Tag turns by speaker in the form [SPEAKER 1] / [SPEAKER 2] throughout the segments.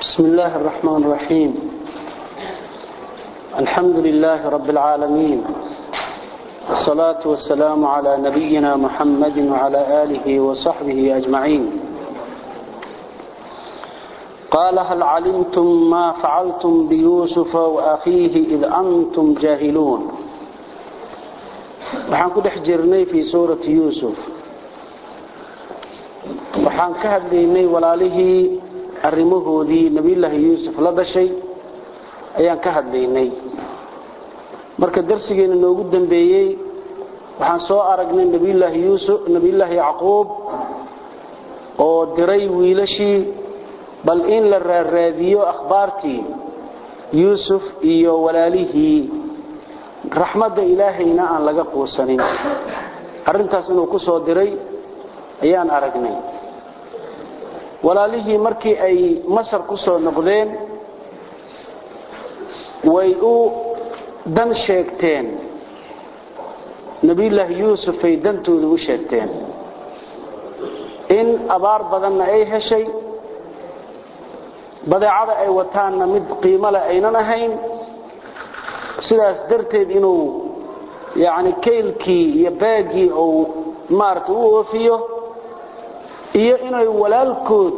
[SPEAKER 1] بسم الله الرحمن الرحيم. الحمد لله رب العالمين، والصلاة والسلام على نبينا محمد وعلى آله وصحبه أجمعين. قال هل علمتم ما فعلتم بيوسف وأخيه إذ أنتم جاهلون. waxaan ku dhex jirnay fi suurati Yuusuf, waxaan ka hadlaynay walaalihii arrimahoodii nabiyullaahi Yuusuf la dhashay ayaan ka hadlaynay. marka darsigeena noogu dambeeyay waxaan soo aragnay nabiyullaahi Yuusuf, nabiyullaahi Yaqoob oo diray wiilashii bal in la raadiyo akhbaartii Yuusuf iyo walaalihii raxmada ilaahayna aan laga quusanin. arintaas inuu ku soo diray ayaan aragnay. walaalihii markii ay Masar ku soo noqdeen way u dan sheegteen nabiyullaahi Yuusuf ay dantooda u sheegteen in abaar badan ay heshay, badeecada ay wataana mid qiimo leh aynan ahayn, sidaas darteed inuu keylkii iyo baagii oo maartay u oofiyo iyo inay walaalkood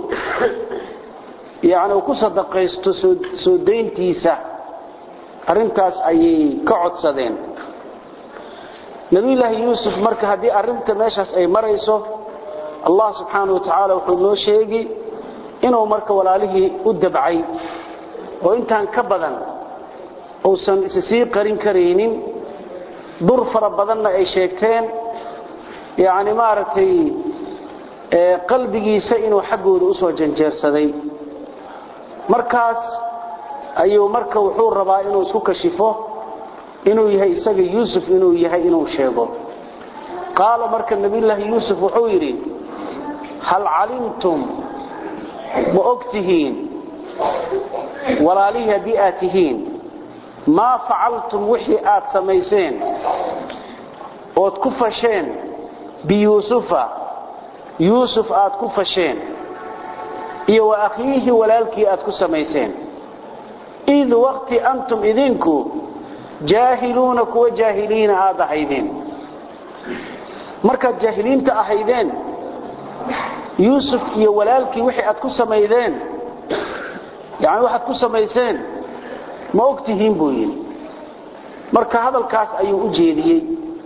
[SPEAKER 1] ku sadaqaysto soo deyntiisa. arintaas ayay ka codsadeen nabiyullaahi Yuusuf. marka hadii arinta meeshaas ay marayso, Allah subhanahu wa ta'ala wuxuu noo sheegay inuu marka walaalihii u dabcay oo intaan ka badan uusan isii qarin kareenin, dur fara badanna ay sheegteen, maartay qalbigiisa inuu xaqooda u soo janjeersaday. markaas ayuu marka wuxuu rabaa inuu isku kashifo inuu yahay isaga Yuusuf, inuu yahay inuu sheego. qaala marka nabiyullaahi Yuusuf wuxuu yiri hal calimtum wa ogtihiin walaalihi hadii aad tihiin ما فعلتم وحي آد سميسين أود كفشين بيوسف يوسف آد كفشين إيو أخيه ولالكي آد كسميسين إذ وقت أنتم إذنكو جاهلونك وجاهلين آد أحيدين. مركز جاهلين تأحيدين يوسف إيو ولالكي وحي آد كسميسين، واحد كسميسين ma ogtihiin buu yiri. marka hadalkaas ayuu u jeediyay.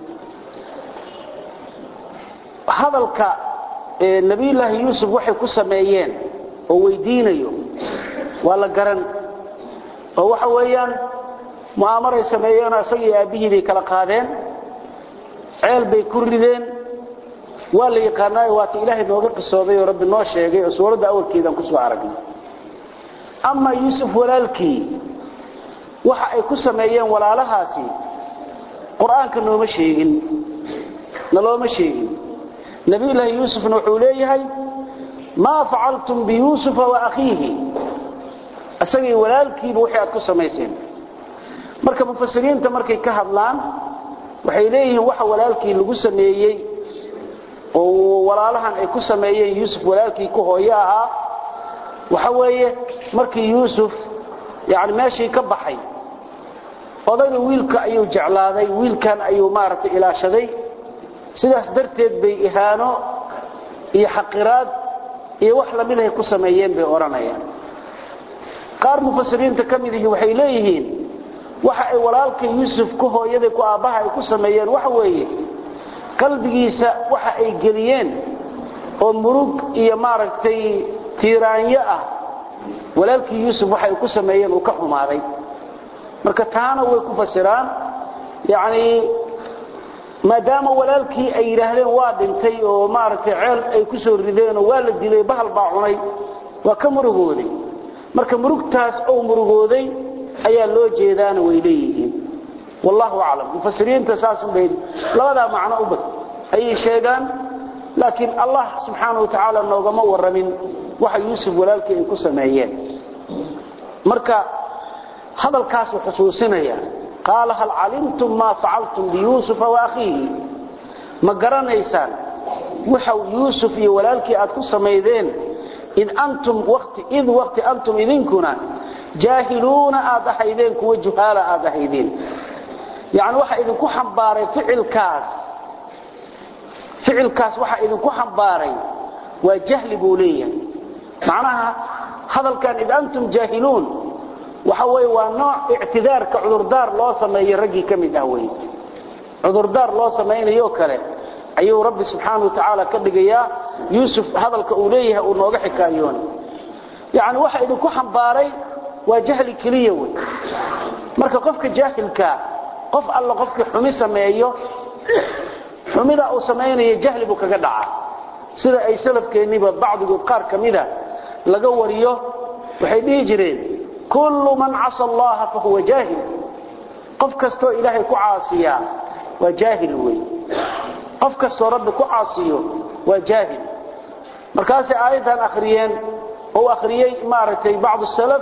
[SPEAKER 1] hadalka nabiyullaahi Yuusuf waxay ku sameeyeen oo weydiinayo waa la garan oo waxa weeyaan mu'amaray sameeyeen asagii aabihii kala qaadeen, ceel bay ku rideen, waa la yaqaanay waata Ilaahay nooga qisooday oo Rabbi noo sheegay oo suurada awalkeedan ku soo aragnay. ama Yuusuf walaalkii waxa ay ku sameeyeen walaalahaasi quraanka nooma sheegin, nalooma sheegin. nabiyullaahi Yuusuf wuxuu leeyahay ma fa'altum bi Yuusuf wa akhihi, asagii walaalkiiba waxa aad ku sameeyeen. marka mufassiriinta markay ka hadlaan waxay leeyihiin waxa walaalkii lagu sameeyay oo walaalahan ay ku sameeyeen Yuusuf walaalkii ku hooyaha waxa weeye markii Yuusuf meeshii ka baxay odayga wiilka ayuu jeclaaday, wiilkan ayuu maartay ilaashaday, sidaas darteed bay ihaano iyo xaqiraad iyo wax la mid ah ku sameeyeen bay oranayaan. qaar mufassiriinta kamidii waxay leeyihiin waxa ay walaalka Yuusuf ku hooyaday ku aabaha ay ku sameeyeen waxa weeye qalbigiisa waxa ay geliyeen oo murug iyo maartay tiiraanyo ah walaalkii Yuusuf waxay ku sameeyeen oo ka xumaaday. marka taana way ku fasiraan maadaama walaalkii ay yiraahdeen waa dhintay oo maartay ceel ay ku soo rideen oo waa la dilay, bahal baa cunay, waa ka murugooday. marka murugtaas oo murugooday ayaa loo jeedaan way leeyihiin. wallahu a'lam. mufassiriinta saas u leeyahay labada macno u bad ay sheegaan, laakiin Allah subhanahu wa ta'ala noogama waramin waxa Yuusuf walaalkii ay ku sameeyeen. marka hadalkaas wuxuu xusuusinaya qaala hal calimtum ma fa'altum bi Yuusuf wa akhihi, ma garanaysaan waxa Yuusuf iyo walaalkii aad ku sameeyeen إذ وقت أنتم إذنكنا جاهلون آدحيدين كوا جهالا آدحيدين يعني waxa idinku xambaaray ficilkaas waxa idinku xambaaray waa jahli buuliyan macnaha hadalkan id antum jahilun waxa way waa nooc i'tidaarka cudurdaar loo sameeyay ragii kamid ah way cudurdaar loo sameeyay kale ayuu rabbi subhanahu wa ta'ala ka dhigaya yusuf hadalka uu leeyahay uu nooga xikaayoon yani waxa idinku xambaaray waa jahli kaliya way marka qofka jahilka qof alla qofkii xumi sameeyo xumida uu sameeyay jahli buu kaga dhaca sida ay salafkeeniba bacdigood qaar kamida laga wariyo waxay dhigi jireen kullu man asa Allah fa huwa jahil qof kasto ilaahay ku caasiya waa jahil way qof kasto rabbi ku caasiyo waa jahil markaas aayadan akhriyeen oo akhriyay maaratay bacd salaf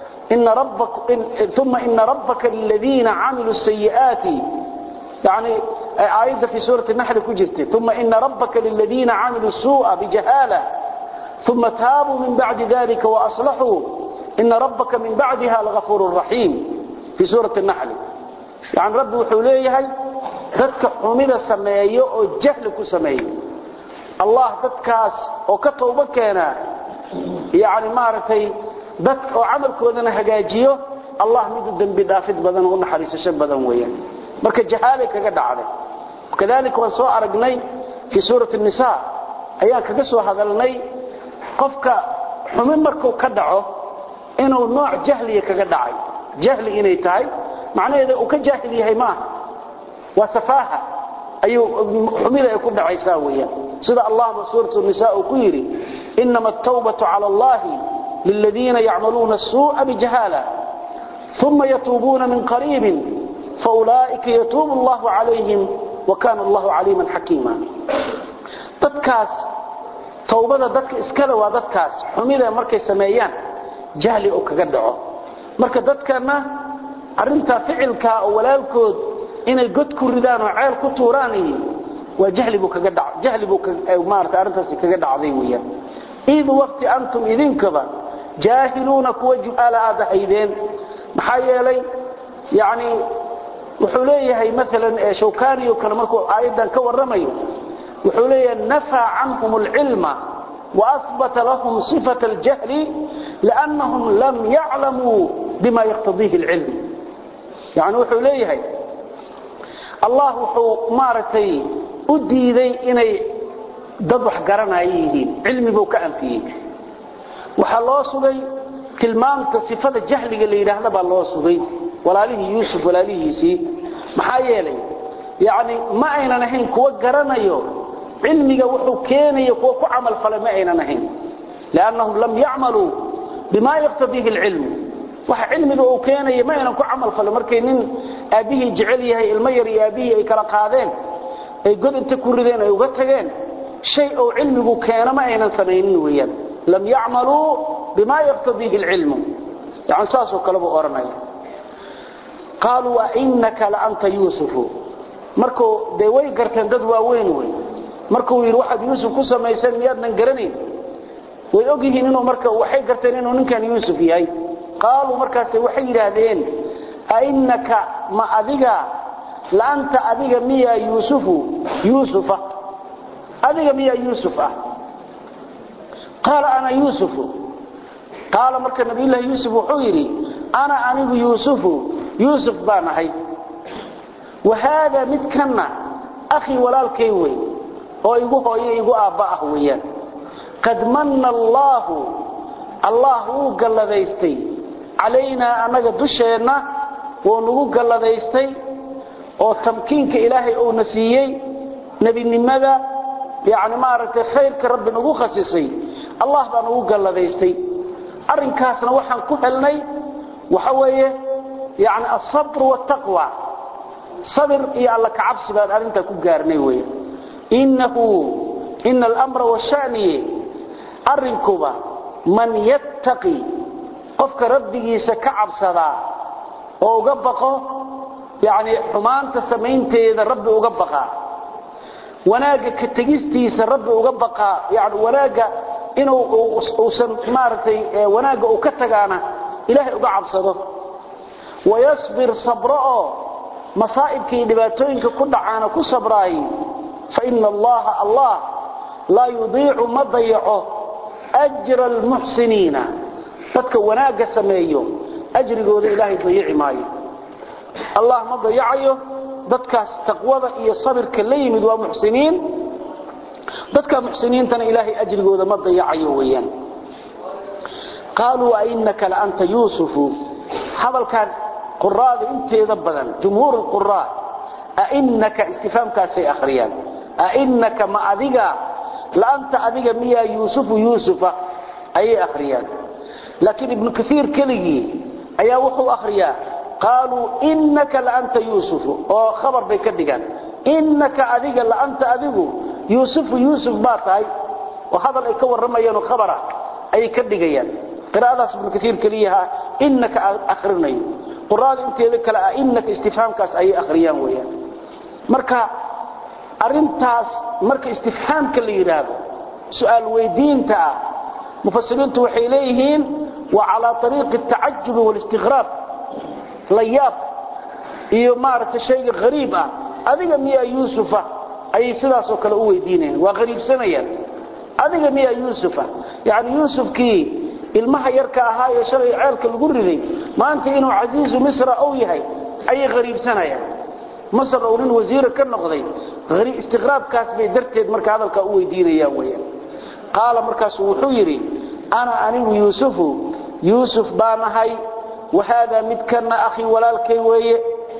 [SPEAKER 1] ثم إن ربك الذين عملوا السيئات يعني آية في سورة النحل كجرت ثم إن ربك للذين عملوا السوء بجهالة ثم تابوا من بعد ذلك وأصلحوا إن ربك من بعدها لغفور رحيم في سورة النحل يعني رب وحوليه ذاتك حمد سمايه وجهلك سمايه الله ذاتكاس وكتوبكنا يعني مارتي dadka oo amalkoodana hagaajiyo Allah mid dambi dhaafid badan oo naxariisasho badan weeyaan marka jahaale kaga dhacday kadalika waan soo aragnay fi suurat an-nisaa ayaa kaga soo hadalnay qofka xumin markuu ka dhaco inuu nooc jahli kaga dhacay jahli inay tahay macnaheedu uu ka jaahil yahay ma waa safaaha ayuu xumida ay ku dhacaysaa weeyaan sida Allah suurat an-nisaa uu ku yiri inma at-tawbatu 'ala Allah للذين يعملون السوء بجهالة ثم يتوبون من قريب فأولئك يتوب الله عليهم وكان الله عليما حكيما dadkaas tawbada dadka iskala waa dadkaas xumida markay sameeyaan jahli oo kaga dhaco marka dadkana arinta ficilka oo walaalkood inay god ku ridaan oo ceel ku tuuraan waa jahli buu kaga dhaco jahli buu maarta arintaas kaga dhacday weeyaan إذ وقت أنتم إذنكبا جاهلون كوجه على آدحيدين محايا لي يعني وحوليه مثلا شوكاني وكلمكو أيضا كورمي وحوليه نفى عنهم العلم وأثبت لهم صفة الجهل لأنهم لم يعلموا بما يقتضيه العلم يعني وحوليه الله مارتي أديدي إني ضبح قرنايين علمي بو كأنفيه waxa loo sugay tilmaamta sifada jahliga la yiraahdo baa loo sugay walaalihi Yusuf walaalihiisi maxaa yeelay yaani ma aynan ahayn kuwa garanayo cilmiga wuxuu keenayo kuwa ku amal falay ma aynan ahayn laanahum lam ya'malu bima yaqtadihi al-ilm waxa cilmiga uu keenayo ma aynan ku amal falay markay nin aabihi jecel yahay ilmo yar iyo aabihi ay kala qaadeen ay god inta ku rideen ay uga tageen shay oo cilmigu keena ma aynan sameeynin weeyaan لم يعملوا بما يقتضيه العلم يعني ساسو كلبو اورناي قالوا وانك لانت يوسف markoo day way garteen dad waaweyn way markuu yiri waxa Yusuf ku sameeysan miyadnan garanay way ogyihiin inuu marka waxay garteen inuu ninkan Yusuf yahay qaalu markaas waxay yiraahdeen ainaka ma adiga laanta adiga miya Yusufa adiga miya Yusufa قال أنا يوسف قال مركا نبي الله يوسف وحيري أنا يوسف بانهي وهذا متكنا أخي ولا الكيوي ويقو آباءه وياه قد من الله قال لذيستي علينا أنك دشينا ونقو قال لذيستي وتمكينك إلهي أو نسيي نبي النمذا يعني مارك خيرك رب نقو خسيسي الله بان ugu galadaystay arinkaasna waxaan ku helnay waxa weeye yaani as-sabr wa taqwa sabr iyo alla ka cabsi baan arinta ku gaarnay weeye innal amra wa sha'ni arinkuba man yattaqi qofka rabbigiisa ka cabsada oo uga baqo yaani xumaanta sameynteeda rabbi uga baqa wanaaga ka tagistiisa rabbi uga baqa yaani wanaaga inuu uusan maartay wanaaga uu ka tagaana ilaahay uga cabsado wayasbir sabra'o masaa'ibkii dhibaatooyinka ku dhacaana ku sabraay fa inna allaha allah la yudii'u ma dayaco ajra almuhsiniina dadka wanaaga sameeyo ajrigooda ilaahay dayici maayo allah ma dayacayo dadkaas taqwada iyo sabirka la yimid waa muhsiniin dadka muhsiniintana ilaahay ajrigooda ma dayacayo weeyaan qaaluu innaka la anta yusuf hadalkan quraada inteeda badan jumhuur alquraa innaka istifhaamkaasay akhriyaan innaka ma adiga la anta adiga miya yusufa ay akhriyaan laakiin ibn kathir kaligi ayaa wuxuu akhriyaa qaaluu innaka la anta yusuf oo khabar bay ka dhigaan innaka adiga la anta adigu yusuf baatay oo hadal ay ka waramayaan khabara ay ka dhigayaan qiraa'adaas ibn kathir kaliya innaka akhrinayo quraada inteeda kala innaka istifhaamkaas ay akhriyaan weeyaan marka arintaas marka istifhaamka la yiraahdo su'aal weydiinta mufassiriintu waxay leeyihiin wa ala tariiq at-ta'ajjub wal istighrab layab iyo maarta shayga qariib adiga miya yusufa ay sidaas oo kale u weydiinayaan waa qariibsanayaan adiga miya yusufa yaani yusufki ilmaha yarka ahaa ee shalay ceelka lagu riday maanta inuu aziizu misra oo yahay ay qariibsanayaan masar oo nin wasiir ka noqday qari istighraabkaas bay darteed marka hadalka u weydiinayaan weeyaan qaala markaas wuxuu yiri ana anigu yusuf baanahay وهذا مدكنا أخي ولالكي وي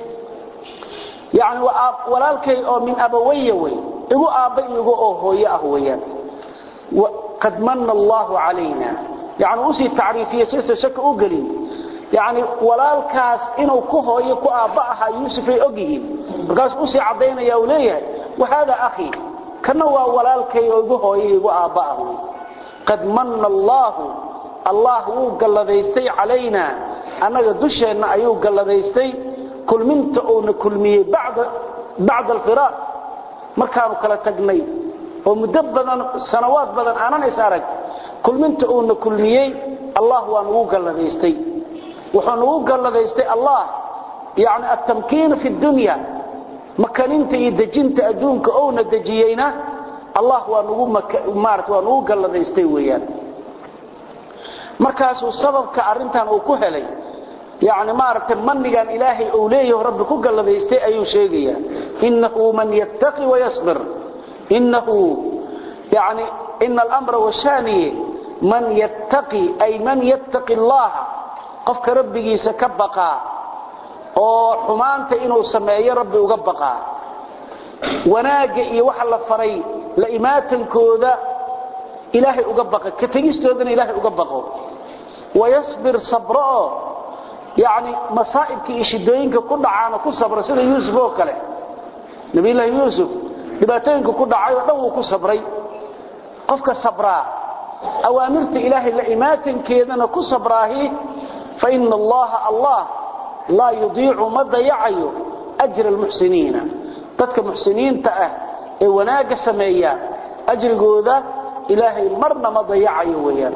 [SPEAKER 1] يعني ولالكي أو من أبوي وي إغو آبي إغو أهوي أهويا وقد من الله علينا يعني أسي تعريفية سيسا شك أقلي يعني ولالكاس إنو كهوي كو آباها يوسف أقيه بقاس أسي عضينا يا وليه وهذا أخي كنوا ولالكي أهوي إغو آباها قد من الله قال لذيستي علينا anaga dusheena ayuu galladaystay kulminta oo na kulmiyay bacda alfiraaq markaanu kala tagnay oo muddo badan sanawaad badan aanan isarag kulminta oo na kulmiyay allah waa nagu galladaystay wuxuu nagu galladaystay allah yaani at-tamkiin fi dunya makaninta iyo dejinta adduunka oo na dejiyayna allah waa nagu waa nagu galladaystay weeyaan markaas uu sababka arintan uu ku helay يعني ما أردت منيقا إلهي أوليه رب كقل الذي يستيء يشيقيا إنه من يتقي ويصبر إنه يعني إن الأمر والشاني من يتقي أي من يتقي الله قفك ربي سكبقا وحمانت إنه سمعي ربي وقبقا وناقئي وحل فري لإمات كوذا إلهي وقبقا كتجيستوذن إلهي وقبقا ويصبر صبره يعني مصائبك إشدوينك كل عانا كصبر سيدة يوسف وكله نبي الله يوسف دباتينك كل عانا دو كصبري قفك صبرا أوامرت إلهي لإماتن كيدنا كصبراه فإن الله لا يضيع مدى يعيو أجر المحسنين تدك محسنين تأه وناق سمية أجر قوذا إلهي مرنا مدى يعيو ويان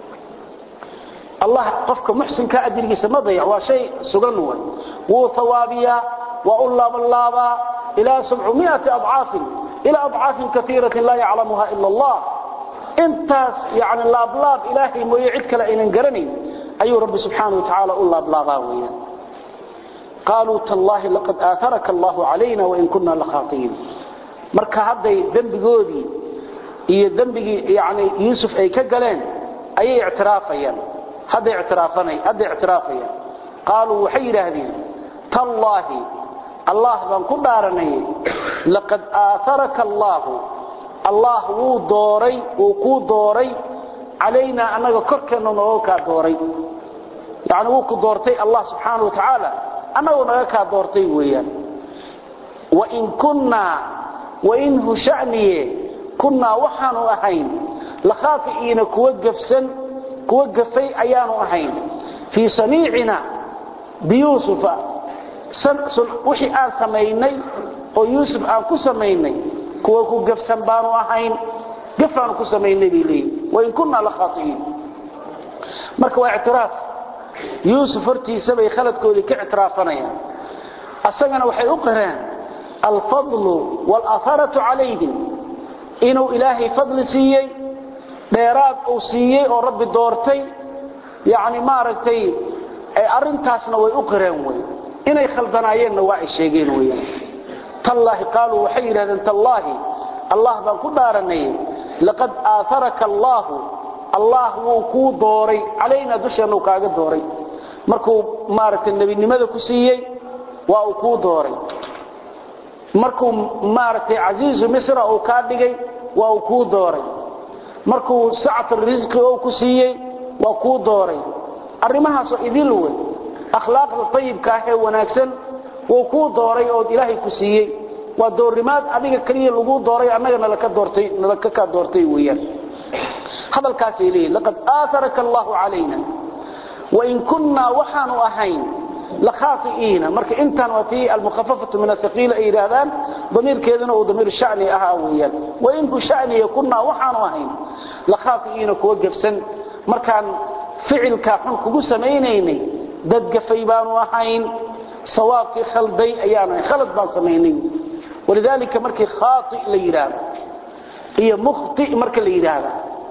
[SPEAKER 1] الله قفك محسن كأجرك سمضيع وشيء سجنوا وثوابيا والله بالله إلى 700 أضعاف إلى أضعاف كثيرة لا يعلمها إلا الله انت يعني اللابلاب إلهي ويعدك لئن انقرني أي رب سبحانه وتعالى الله بلاغاويا قالوا تالله لقد آثرك الله علينا وإن كنا لخاطئين مركا هذا ذنب جودي هي ذنب يعني يوسف أي كجلين أي اعترافيا هذا اعترافيا قالوا وحير هذه تالله الله بان كدارني لقد آثرك الله هو دوري وكو دوري علينا أنك كركنا نوكا دوري يعني وكو دورتي الله سبحانه وتعالى أنه نوكا دورتي ويا وإنه شأني كنا وحنوا أحين لخاطئين كوقفي أيان أحين في صنيعنا بيوسف وحي آن سميني ويوسف آن كسميني كوقف سنبانوا أحين قفان كسميني بلي وإن كنا لخاطئين marka waa i'tiraaf Yusuf hortiisa bay khaladkoodii ka i'tiraafanayaan asagana waxay u qireen al-fadl wal-atharatu alayhim inuu ilaahi fadli siiyay dheeraad uu siiyay oo rabbi doortay yaani maaragtay ay arintaasna way u qireen way inay khaldanaayeen waa ay sheegeen way tallahi qaalu waxay yiraahdeen tallahi allah baan ku dhaaranay laqad aatharaka allah الله وكو دوري علينا دشانو كاغا دوري markuu maaragtay nabinimada ku siiyay waa uu ku dooray markuu maaragtay aziiz misra oo ka dhigay waa uu ku dooray markuu sa'at rizq oo ku siiyay waa ku dooray arimahaas oo idil way akhlaaqda tayyibka ah ee wanaagsan oo ku dooray oo ilaahay ku siiyay waa doorimaad adiga kaliya lagu dooray annagana la ka doortay weeyaan هذا الكاسيلي لقد آثرك الله علينا وإن كنا وحن أهين لخاطئين مرك انت وتي المخففة من الثقيل إيرادان ضمير كذا وضمير الشأن أهاويا وإن بشأن يكنا وحن أهين لخاطئين كوجف سن مركان فعل كافن كجوس مينيني دق فيبان وهين صواب في خلدي أيانا خلد بان سمينين ولذلك مرك خاطئ ليراد هي مخطئ مرك ليراد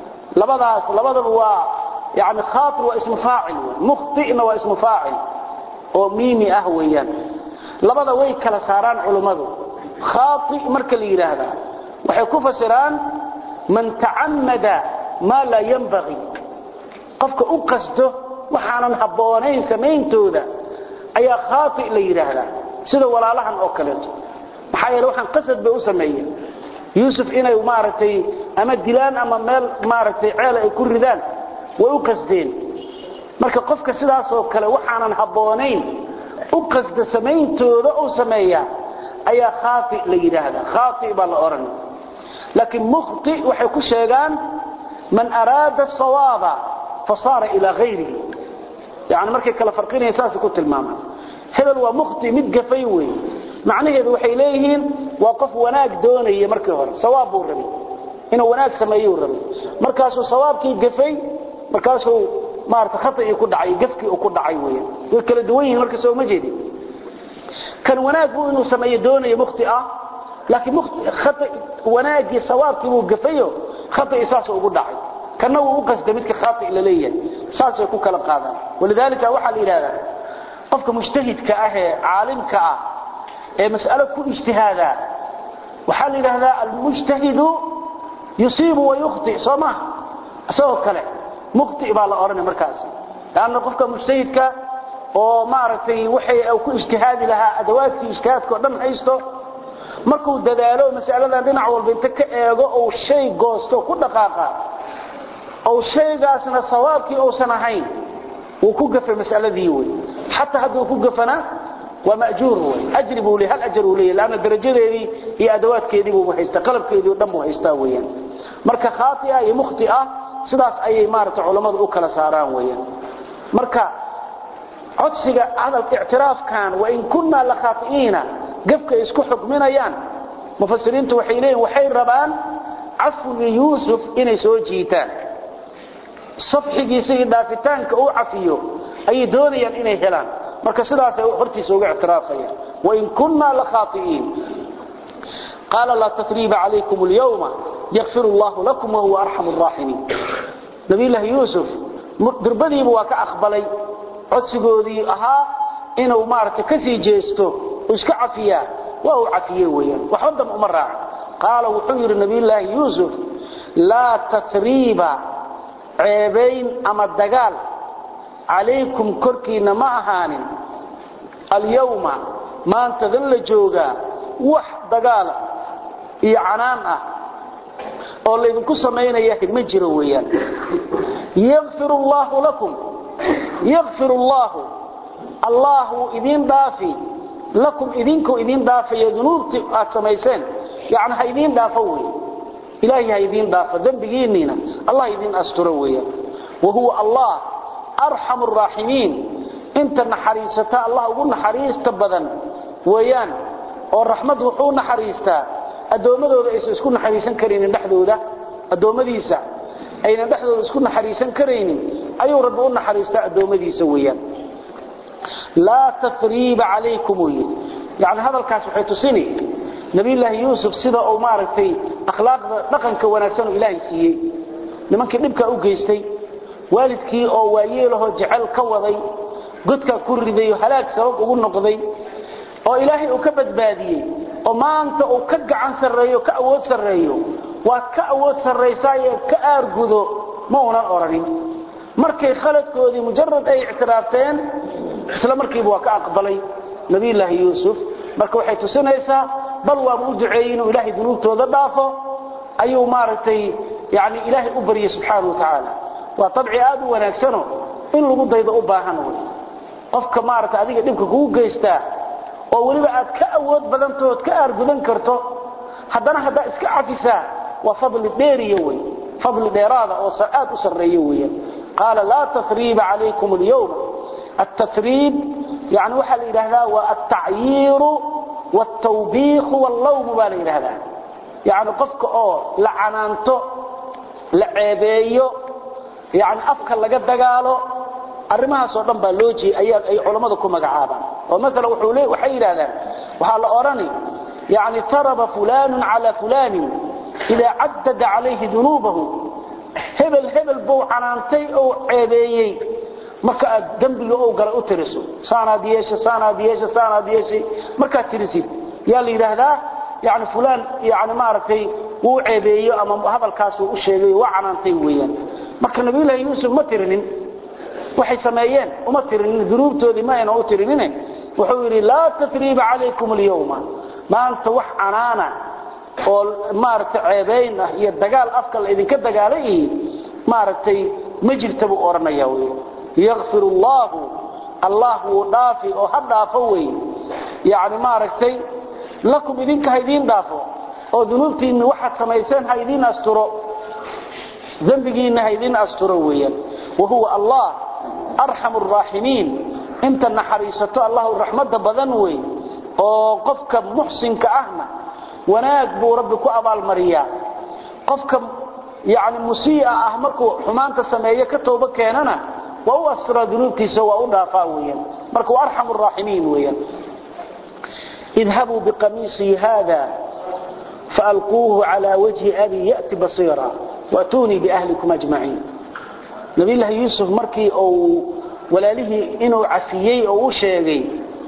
[SPEAKER 1] لبدأ هو يعني خاطئ واسم فاعل مخطئنا واسم فاعل وميمي أهويا لبدأ ويكلا ساران علماء خاطئ مركل إيرادا وحيكون فسران من تعمد ما لا ينبغي قفك أقصده وحانا حبوانين سمين تودا أي خاطئ لإيرادا سيدو ولا لحن أكلته محايا لو حن قصد بأسمية يوسف إنا يمارتي أما الدلان أما مال مارتي عيلة يكون ردان ويقصدين marka qofka sidaas oo kale waxaan haboonayn u qasda sameeyntooda oo sameeya ayaa khaati la yiraahdaa khaati bal oran laakiin mukhti waxay ku sheegaan man arada sawaba fasara ila ghayrihi yaani markay kala farqinayaan saas ku tilmaama hebel waa mukhti mid gafay way macnaheedu waxay leeyihiin waa qof wanaag doonaya markii hore sawaab uu rabay inuu wanaag sameeyo rabay markaasuu sawaabkii gafay markaasuu maarta khata'i ku dhacay gafkii ku dhacay weeyaan way kala duwan yihiin marka soo ma jeedin kan wanaag buu inuu sameeyo doonayo mukhti'a laakiin mukhti khata'i wanaagii sawaabkii uu gafayo khata'i saas ugu dhacay kana uu qasday midka khata'i la leeyahay saas ay ku kala qaadaan walidaalika waxa la yiraahdaa qofka mujtahidka ah ee caalimka ah ee mas'alo ku ijtihaada waxa la yiraahdaa al-mujtahidu yusibu wa yukhti sama soo kale مخطئ baa la oranay markaas laana qofka mujtahidka oo maartay waxay ku ijtihaadi lahaa adawaadkii ijtihaadka dhan haysto markuu dadaalo mas'aladan dhinac walba inta ka eego oo shay goosto ku dhaqaaqa oo shaygaasna sawaabkii oo sanahayn uu ku gafay mas'aladii way hatta haduu ku gafana waa maajur way ajri buu leeyahay ajru leeyahay laana darajadeedii iyo adawaadkeedii buu haysta qalabkeedii dhan buu haysta weeyaan marka khaati'a iyo mukhti'a sidaas ayay maarta culimadu u kala saaraan weeyaan marka codsiga hadal i'tiraafkan wa in kunna la khati'ina gafka isku xukminayaan mufassiriintu waxay leeyeen waxay rabaan afwi yusuf inay soo jiitaan safxigiisa dhaafitaanka uu cafiyo ay doonayaan inay helaan marka sidaas ay hortiisa uga i'tiraafayaan wa in kunna la khati'in qala la tathriba alaykum al-yawma يغفر الله لكم وهو أرحم الراحمين نبي الله يوسف دربدي بوا كأقبلي عدسقودي أها إنه مارك كسي جيستو وإسك عفيا وهو عفيا ويا وحضم أمرع قال وحير نبي الله يوسف لا تثريب عيبين أما الدقال عليكم كركين ما أهان اليوم ما أنت ذل جوغا وح دقال إيعانان oo la idinku sameeynaya ma jiro weeyaan yaghfir Allah lakum yaghfir Allah idin daafi lakum idinku idin daafay dunuubti aad sameeyeen yaani ha idin daafo weey ilaahi ha idin daafo dambigiina Allah idin asturo weeyaan wa huwa Allah arhamur rahimin inta naxariisata Allah ugu naxariista badan weeyaan oo rahmad wuxuu naxariistaa adoomadooda ay isku naxariisan kareen dhaxdooda adoomadiisa ayna dhaxdooda isku naxariisan kareynin ayuu rabbi u naxariistaa adoomadiisa weeyaan la tafriib alaykum yani hadalkaas waxay tusini nabi ilaahi yuusuf sida uu maaragtay akhlaaqda dhaqanka wanaagsan ilaahay siiyay nimankii dhibka u geystay waalidkii oo waayeelaho jecel ka waday godka ku riday halaag sabab ugu noqday oo ilaahay uu ka badbaadiyay oo maanta uu ka gacan sareeyo ka awood sareeyo waa ka awood sareeyay ka aargudo ma una oranin markay khaladkoodii mujarrad ay i'tiraafteen isla markiiba waa ka aqbalay nabi ilaahi yuusuf marka waxay tusinaysaa bal waa uu duceeyay inuu ilaahay dunuubtooda dhaafo ayuu maartay yani ilaahay u bariyay subhanahu wa ta'ala wa tabci aad wanaagsano in lagu daydo u baahan qofka maartay adiga dhibka kugu geystaa oo waliba aad ka awood badantood ka aargudan karto haddana hada iska cafisaa wa fadli dheeriyo way fadli dheeraada oo saad u sareeyo way qala la tafriib alaykum al-yawm at-tafriib yani waxa la yiraahdaa waa at-ta'yir wat-tawbih wal-lawm baa la yiraahdaa yani qofka oo la canaanto la ceebeeyo yani afka laga dagaalo arimahaas oo dhan baa loo jeeyay ay culimadu ku magacaabaan oo mesela waxay yiraahdaan waxa la orani yani taraba fulan ala fulan ila addada alayhi dhunubahu hebel buu canaantay oo ceebeeyay marka dambiga oo gala u tiriso saanad yeeshay marka tirisid yaa la yiraahdaa yani fulan yani maartay uu ceebeeyo ama hadalkaas uu sheegay waa canaantay weeyaan marka nabi ilaahi yuusuf ma tirinin waxay sameeyeen uma tirinin dunuubtoodii ma ayna u tirinin wuxuu yiri la tatriib alaykum al-yawma ma anta wax canaana oo maartay ceebeyn ah iyo dagaal afka la idinka dagaalay maartay ma jirto buu oranaya weeyaan يغفر الله ودافي او حدافو وي يعني ما ركتي لكم idinka haydin dhaafo oo dunuubtiina waxa sameeysan haydin asturo dambigiina haydin asturo weeyaan wahuwa Allah arhamur rahimin inta naxariisato Allah rahmada badan weey oo qofka muhsinka ahna wanaag buu rabbi ku abaal mariya qofka yani musii'a ah markuu xumaanta sameeyo ka tooba keenana وهو أسرى ذنوبتي سواء دافاويا مركوا أرحم الراحمين ويا اذهبوا بقميصي هذا فألقوه على وجه أبي يأتي بصيرا وأتوني بأهلكم أجمعين نبي الله يوسف مركي أو ولا له إنه عفيي أو شيغي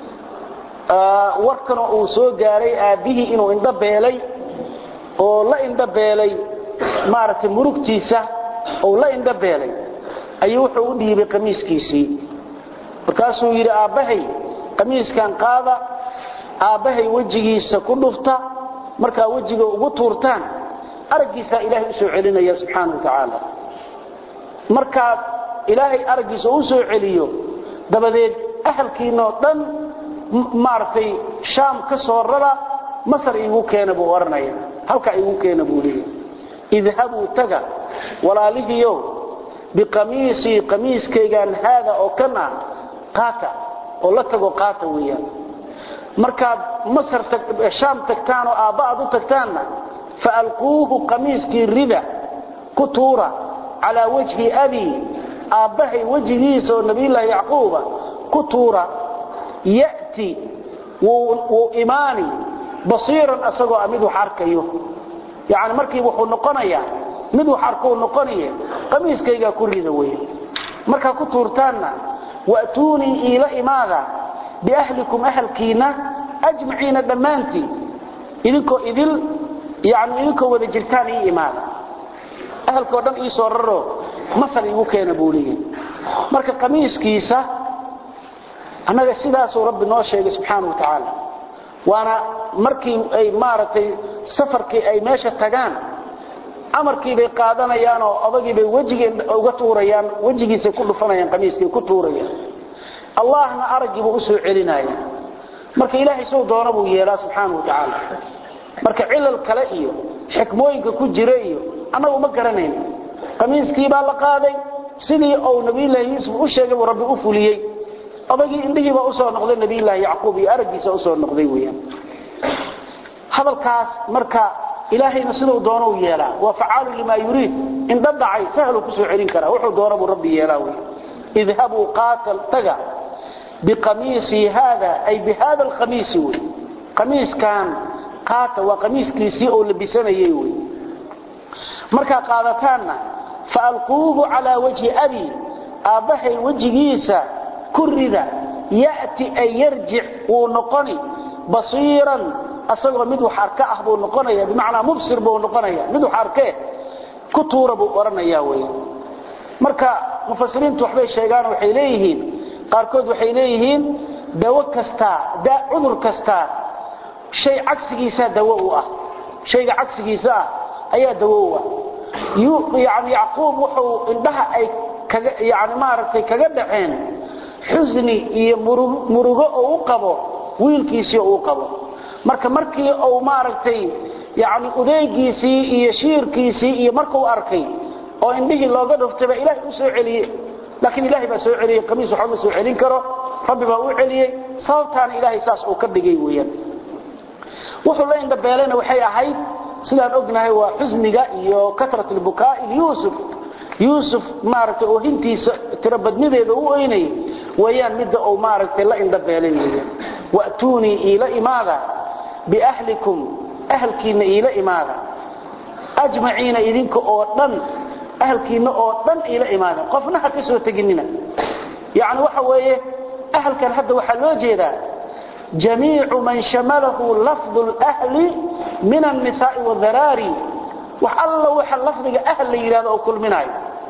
[SPEAKER 1] وركنا أو سوغاري أبيه إنه اندبالي أو لا اندبالي مارت مركتيسة أو لا اندبالي ayuu wuxuu u dhiibay qamiiskiisii markaasuu yiri aabahay qamiiskan qaada aabahay wajigiisa ku dhufta marka wajiga ugu tuurtaan aragiisa ilaahay u soo celinaya subhanahu wa ta'ala marka ilaahay aragiisa u soo celiyo dabadeed ahalkiina dhan maartay shaam ka soo rara masar igu keena buu oranaya halka igu keena buu leeyahay idhabu taga walaalihiyo بقميصي قميص كيغان هذا او كنا قاتا او لا تغو قاتا ويا marka masar sham tagtaan oo aabadu tagtaanna faalquuhu qamiiski rida kutura ala wajhi abi aabahay wajhiisa oo nabi ilaahi yaquuba kutura yati wa imani basiran asagoo amidu harkayo yaani markii wuxuu noqonayaa mid wax arko noqonaya qamiiskayga ku rida way marka ku tuurtaana waatuni ila imaada bi ahlikum ahlkiina ajma'ina damaanti idil yaani idinko wada jirtaan imaada ahlko dhan ii soo raro masar igu keena buuliye marka qamiiskiisa anaga sidaas oo rabbi noo sheegay subhanahu wa ta'ala waana markii ay maaratay safarkii ay meesha tagaan amarkii bay qaadanayaan oo odagii bay wajigeeda uga tuurayaan wajigiisa ku dhufanayaan qamiiskii ku tuurayaan allahna arjibu u soo celinaya marka ilaahay soo doona buu yeelaa subhanahu wa ta'ala marka cilal kale iyo xikmooyinka ku jira iyo anagu ma garanayno qamiiskii baa la qaaday sidii oo nabi ilaahay yuusuf u sheegay rabbi u fuliyay odagii indhigii baa u soo noqday nabi ilaahay yaquub iyo arjiisa u soo noqday weeyaan hadalkaas marka إلهي نصده دونه يلا وفعال لما يريد إن ضدعي سهل كسو علين كرا وحو دورب ربي يلاوي اذهبوا قاتل تقع بقميصي هذا أي بهذا القميص قميص كان قاتل وقميص كيسي أو لبسنا يوي مركا قادتانا فألقوه على وجه أبي أبحي وجهيسا كردا يأتي أن يرجع ونقني بصيرا أصغر مدو حركة أحبو نقنيا بمعنى مبصر بو نقنيا مدو حركة كتورة بو قرنيا وي مركا مفسرين توحبي الشيغان وحيليهين قاركود وحيليهين دواء كستا عذر كستا شيء عكسيسا دواء شيء عكسيسا أي دواء يعني يعقوب وحو عندها أي يعني ما رأيتي كجدعين حزني مرغو أو قبو ويلكيسي أو قبو markii oo maaragtay yaani odeegiisi iyo shiirkiisi iyo markuu arkay oo indhigi looga dhuftay ilaahay u soo celiyay laakiin ilaahay ba soo celiyay qamiis waxa soo celin karo rabbi baa u celiyay sababtaan ilaahay saas oo ka dhigay weeyaan wuxuu la inda beelana waxay ahayd sidaan ognahay waa xusniga iyo kasratul bukaa Yusuf maaragtay oo hintiisa tirabadnideeda u oynay weeyaan mid oo maaragtay la inda beelanay wa'tuni ila imaada بأهلكم أهلكين إلى إمادة أجمعين إذنك أوطن أهلكين أوطن إلى إمادة قفناها كسوة تجننا يعني وحوية أهل كان حد وحلو جيدا جميع من شمله لفظ الأهل من النساء والذراري وحالله وحال لفظ أهل يراد كل مناي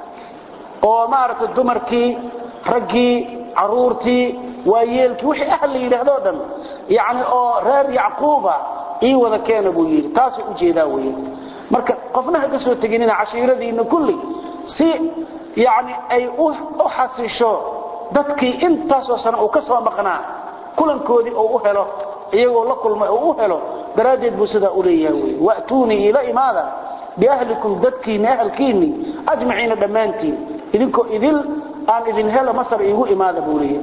[SPEAKER 1] ومارك الدمركي رقي عرورتي ويلك وحي أهل يرادو يعني reer yacquuba ii wada keenay buu yiri taas u jeedaawiye marka qofna ka soo taginina cashiiradiina kulli si yani ay u xasisho dadkii intaas oo sana uu ka soo maqnaa kulankoodii oo u helo iyagoo la kulmay oo u helo daraadeed buu sida u leeyahay wa'tuni ila imaada bi ahlikum dadkiina ahlkiini ajmaciina dhamaantiin idinko aan idin helo masar iigu imaada buu leeyahay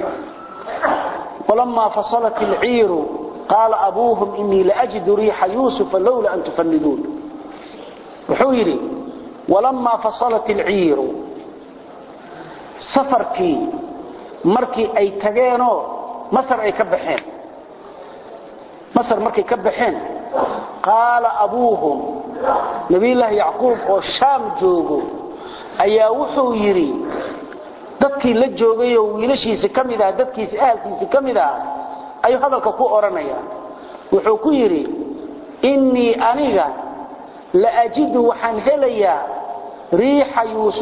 [SPEAKER 1] ولما فصلت العير قال أبوهم إني لأجد ريح يوسف لولا أن تفندون وحويري ولما فصلت العير سفركي مركي أي تغينو مصر أي كبحين مصر مركي كبحين قال أبوهم نبي الله يعقوب والشام جوغو أيا وحويري dadkii la joogay oo wiilashiisa kamida dadkiisa ahalkiisa kamida ayuu hadalka ku oranaya wuxuu ku yiri inni aniga la ajidu waxan helaya riiha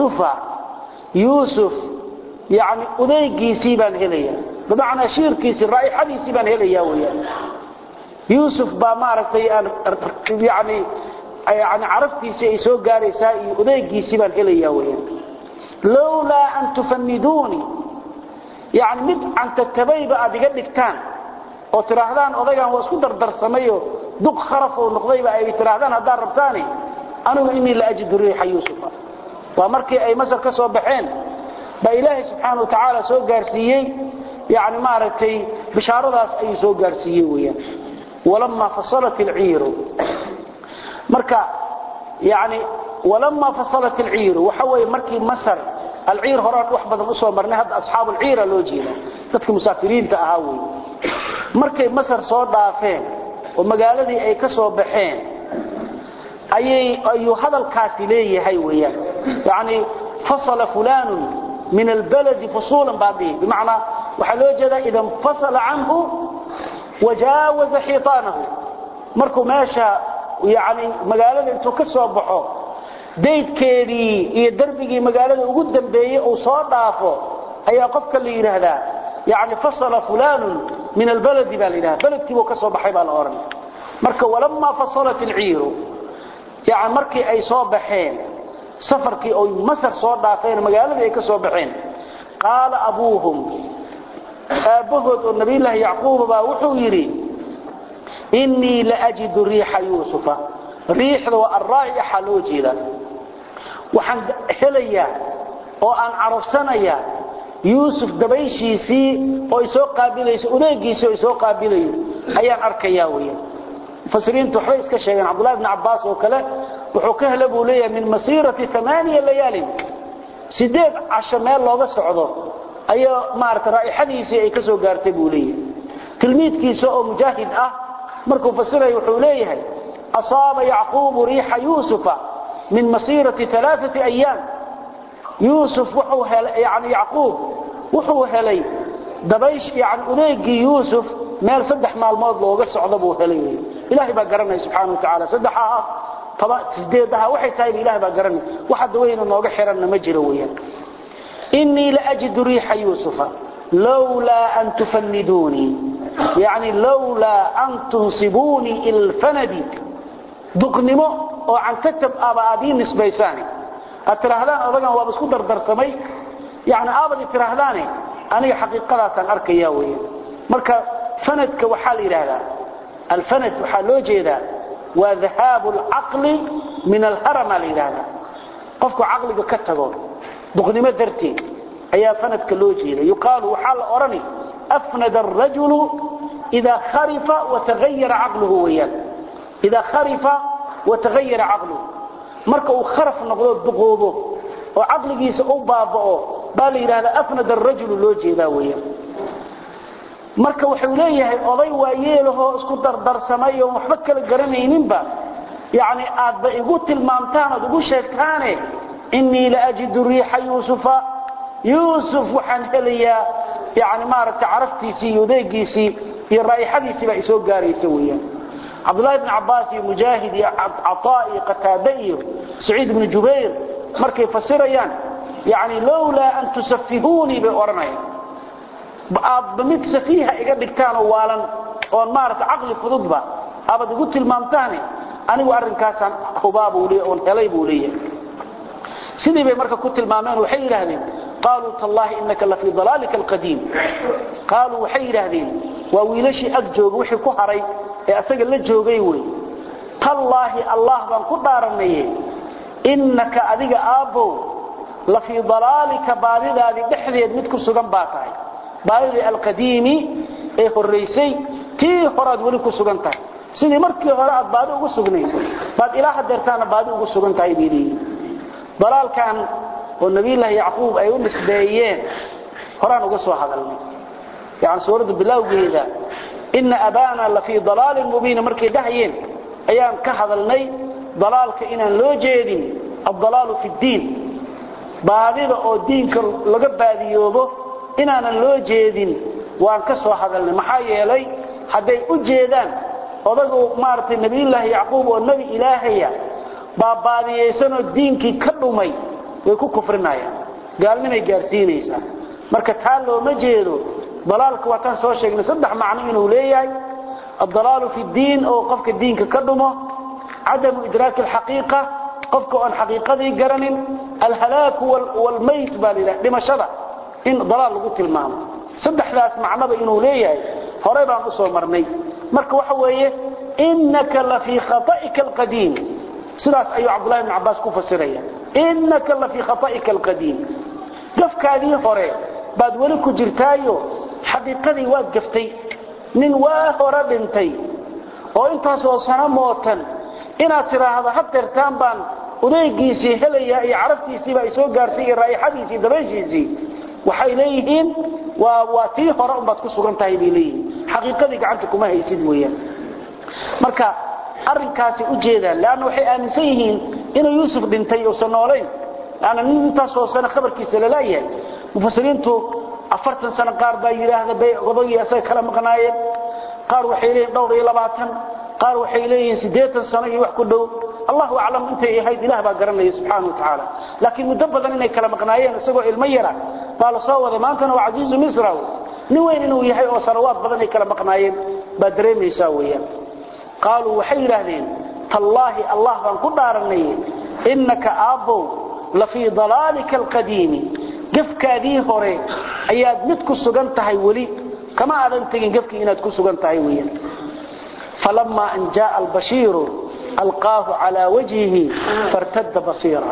[SPEAKER 1] yusuf yani udaygiisi baan helaya bimacna shiirkiisi raayxadiisi baan helaya weeyaan yusuf ba maaragtay yani araftiisa ay soo gaaraysaa iyo udaygiisi baan helaya weeyaan لولا أن تفندوني يعني مد عن تتبيب أدقى دكتان وتراهدان أضيقان واسكو دردر سميو دق خرف ونقضيب أي تراهدان هدار ربطاني أنا إني لأجد ريح يوسف ومركي أي مسر كسو بحين بإلهي سبحانه وتعالى سوء قارسيي يعني مارتي بشارة أي سوء قارسيي ولما فصلت العير مركا يعني ولما فصلت العير وحوي مركي مصر العير هران وحبا مصر مرنا هذا أصحاب العير لوجينا dadka musaafiriinta ahaawi markay Masar soo dhaafeen oo magaaladii ay ka soo baxeen ayay hadalkaasi leeyahay weeyaan yaani fasala fulan min albalad fusulan baadi bimaana waxa loo jeedaa idan fasala anhu wajawaza hitanahu markuu meesha yaani magaalada intuu ka soo baxo deydkeedii iyo darbigii magaalada ugu dambeeyay oo soo dhaafo ayaa qofka la yiraahdaa يعني فصل فلان من البلد بالله بلدك وكسو بخاي با اورن marka ولما فصلت العير يعني markii ay soo baxeen safarkii oo Masar soo dhaafeen magaalada ay ka soo baxeen qaala abuuhum abuhud nabi allah yaqub ba wuxuu yiri inni la ajidu riha yusufa riixdu waa ar-raa'iha loo jeeda waxaan helaya oo aan carafsanaya يوسف دبيشيسي oo soo qaabilayso udeegiisa oo soo qaabilayo ayaan arkayaa weeyaan fasiriintu waxay iska sheegeen Abdullah ibn Abbas oo kale وحكاه لبولية من مسيرة 8 ليال 8 meel looga socdo ayaa maarta raaixadiisa ay ka soo gaartay bولية tilmiidkiisa oo mujaahid ah markuu fasiray wuxuu leeyahay أصاب يعقوب ريح يوسف من مسيرة 3 أيام يوسف يعني يعقوب وحو هلي دبيش يعني أنيقي يوسف مال 3 maalmood looga socdo buu helay ilaahay baa garanay subxaanahu wa ta'ala sadexaha طبعا تسديدها waxay tahay ilaahay baa garanay waxa daweyna nooga xiran ma jiro weeyaan inni la ajidu riha yusufa lawla an tufanniduni yani lawla an tunsibuni il fanadi duqnimo oo aan katab abaadin nisbaysani atrahdaan odagan waa isku dardarsamay yani aabadi tirahdaan aniga xaqiiqadaasan arkaya weeyaan marka fanadka waxa la yiraahdaa al fanad waxa loo jeedaa وذهاب العقل من الهرم لهذا قفك عقلك كتغو دقنيمه درتي ايا فندك لو جيده يقال وحال اورني افند الرجل اذا خرف وتغير عقله وياه اذا خرف وتغير عقله marka uu kharaf noqdo duqoobo oo aqligiisa u baabao bal yiraahdo afnad الرجل loo jeeda weeyaan marka wuxuu leeyahay oday waayeelaho isku dardarsamay oo waxba kala garanayninba yaani aad ba igu tilmaamtaan oo ugu sheegtaane inni la ajidu riha yusufa yusuf waxaan helayaa yaani maaragta caraftiisi iyo deegiisi iyo raayixadiisi ba isoo gaaraysa weeyaan Abdullah ibn Abbas iyo Mujahid iyo Ataa Qatada iyo Sa'id ibn Jubayr markay fasirayaan yaani lawla an tusaffihuni bi ornay bamid safiha iga dhigtaan oo waalan oo maarta aqli fududba abad ugu tilmaamtaane anigu arinkaasan hubaab uu leeyahay oo helay buu leeyahay sidii bay marka ku tilmaameen waxay yiraahdeen qaalu tallahi innaka la fi dalalika alqadim qaalu waxay yiraahdeen waa wiilashi ag jooga wixii ku haray ee asaga la joogay way tallahi allah baan ku dhaaranay innaka adiga aabo la fi dalalika baadidaadi dhexdeed mid ku sugan baa tahay baadi alqadiimi ee horeysay tii horaad wali ku sugan tahay sidii markii hore aad baadi ugu sugnay baad ilaaha dartaana baadi ugu sugan tahay biilii dalaalkan oo nabi ilaahi yaqoob ay u nisbeeyeen horaan uga soo hadalnay yaani suurada bilawgeeda inna abana la fi dalalin mubin markii dhahayeen ayaan ka hadalnay dalaalka inaan loo jeedin ad-dalal fi ad-din baadida oo diinka laga baadiyoobo inaanan loo jeedin waan ka soo hadalnay maxaa yeelay haday u jeedaan odagu maartay nabi ilaahi yaqoob oo nabi ilaahaya baabadiyaysan diinkii ka dhumay way ku kufrinayaan gaalnimay gaarsiinaysaa marka taa loo ma jeedo dalaalku waa tan soo sheegnay saddex macno inuu leeyahay ad-dalal fi ad-din oo qofka diinka ka dhumo عدم إدراك الحقيقة قفك أن حقيقتي قرن الهلاك والميت بالله لما شرع إن ضلال قلت المام صدح لاس معنى بإنه ليه هريبا أصول مرمي مرك وحوية إنك لفي خطئك القديم سلاس أيها عبد الله بن عباس كوفة سرية إنك لفي خطئك القديم قفك هذه هريب بعد ولك جرتايو حقيقتي واقفتي من واهر بنتي وإنت سوصنا موتا inaad tiraahdo hadeertaan baan udeegiisii helaya iyo carabtiisii baa soo gaartay raayixadiisii dabeeshiisii waxay leeyihiin waa tii hore umad ku sugan tahay leeyihiin xaqiiqadii gacanta kuma haysid weeyaan marka arinkaasi u jeedaan laana waxay aaminsan yihiin inuu Yusuf dhintay oo sanoolayn ana inta soo sana khabarkiisa la leeyahay mufassiriintu 40 sano qaar baa yiraahdo bay qodobay asay kala maqnaayeen qaar waxay leeyihiin dhowr iyo 20 قال waxay leeyihiin 8 sano iyo wax ku dhow Allahu a'lam inta ay hayd Ilaah baa garanay subhanahu wa ta'ala laakiin muddo badan inay kala maqnaayeen isagoo ilmo yara baa soo wada maantana waa aziizu misra nin weyn inuu yahay oo sanawaad badan ay kala maqnaayeen baa dareemaysaa weeyaan qaalu waxay yiraahdeen tallahi Allah baan ku dhaaranay innaka abu la fi dalalika alqadim gafkaadii hore ayaad mid ku sugan tahay wali kama aadan tagin gafkii inaad ku sugan tahay weeyaan فلما أن جاء البشير ألقاه على وجهه فارتد بصيرا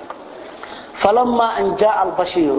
[SPEAKER 1] فلما أن جاء البشير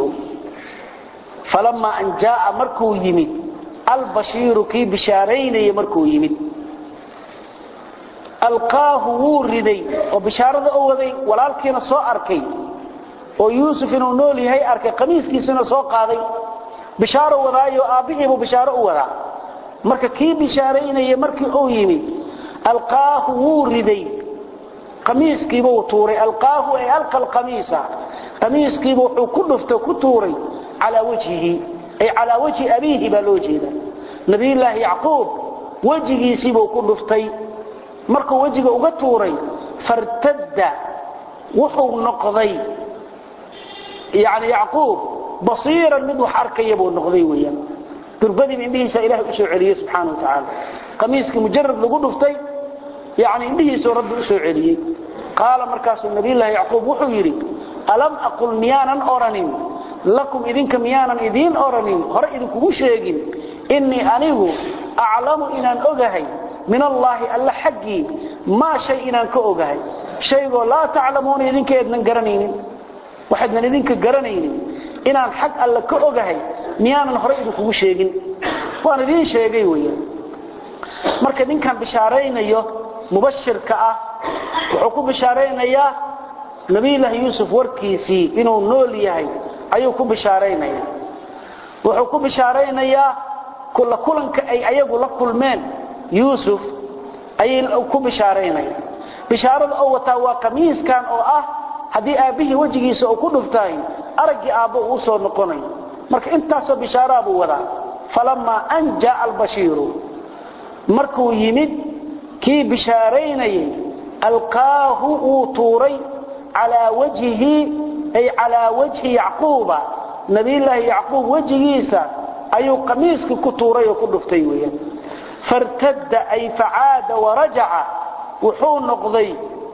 [SPEAKER 1] فلما أن جاء مركو يمد البشير كي بشارين يمركو يمد alqaahu wuriday oo bishaarada oo waday walaalkiina soo arkay oo yuusuf inuu nool yahay arkay qamiiskiisana soo qaaday bishaaro wadaayo aabihiibu bishaaro u wadaa marka kii bishaareynaya markii uu yimi alqaahu wuriday qamiiskiibu tuuray alqaahu ay alqa alqamiisa qamiiskiibu wuxuu ku dhuftay ku tuuray ala wajhihi ay ala wajhi abihi baloojeeda nabi ilaahi yaqoob wajigiisiibu ku dhuftay markuu wajiga uga tuuray fartadda wuxuu noqday yaani yaqoob basiiran mid wax arkaya buu noqday weeyaan durbadii indhihiisa ilaahi u soo celiyay subhanahu wa ta'ala qamiiski mujarrad lagu dhuftay yaani indhihiisa rabbi u soo celiyay qaala markaasuu nabi ilaahi yaqoob wuxuu yiri alam aqul miyanan oranin lakum idinka miyanan idin oranin hore idinku sheegin inni anigu a'lamu inan ogahay min allah alla xaqi ma shay inan ka ogahay shaygo la ta'lamuuna idinka idin garanaynin waxaadna idinka garanaynin inaan xaq alla ka ogahay miyanan hore idinku sheegin waan idin sheegay weeyaan marka ninkan bishaareynayo mubashirka ah wuxuu ku bishaareynayaa nabi ilaahi yuusuf warkiisi inuu nool yahay ayuu ku bishaareynaya wuxuu ku bishaareynaya kulanka ay ayagu la kulmeen yuusuf ay ku bishaareynaya bishaarada oo wata waa qamiiskan oo ah hadii aabihi wajigiisa uu ku dhuftay aragii aabo uu soo noqonay marka intaas oo bishaara buu wada falamma anja albashiru markuu yimid kii bishaareynay alqaahu tuuray ala wajhihi ay ala wajhi yaquba nabi ilaahi yaqub wajigiisa ayuu qamiiska ku tuuray oo ku dhuftay weeyaan fartadda ay faada wa raja'a wuxuu noqday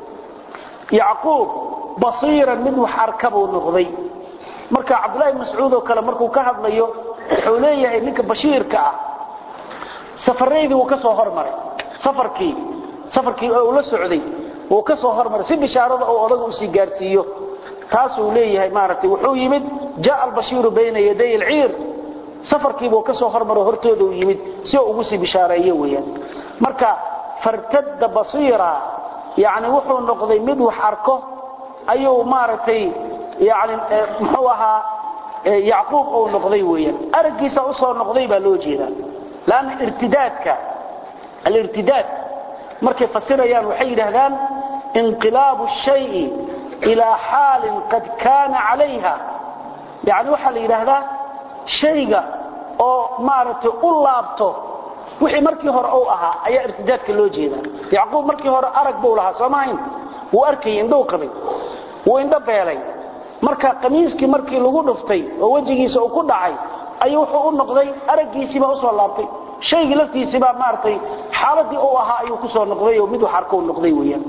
[SPEAKER 1] yaqub basiiran mid wax arkabuu noqday marka abdullah mas'uud oo kale markuu ka hadlayo wuxuu leeyahay ninka bashiirka ah safareedii uu ka soo hormaray safarkii oo la socday oo ka soo hormaray si bishaarada oo odaga u si gaarsiiyo taas uu leeyahay maartay wuxuu yimid jaa al-bashiir bayna yaday al-eer safarkii uu ka soo hormaray hortooda uu yimid si uu ugu si bishaareeyo weeyaan marka fartadda basiira yaani wuxuu noqday mid wax arko ayuu maartay yaani muxuu ahaa yaqoob oo noqday weeyaan argiisa u soo noqday baa loo jeedaa laan irtidaadka al-irtidaad markay fasirayaan waxay yiraahdaan inqilabu shay ila hal qad kana alayha yaani waxa la yiraahdaa shayga oo maartay u laabto wixii markii hore oo ahaa ayaa irtidaadka loo jeedaa yaqoob markii hore arag buu lahaa Soomaaliya uu arkay indhow qabay uu indho beelay marka qamiiskii markii lagu dhuftay oo wajigiisa uu ku dhacay ayuu wuxuu u noqday aragiisiba u soo laabtay shayga laftiisiba maartay xaaladii uu ahaa ayuu ku soo noqday oo mid wax arko uu noqday weeyaan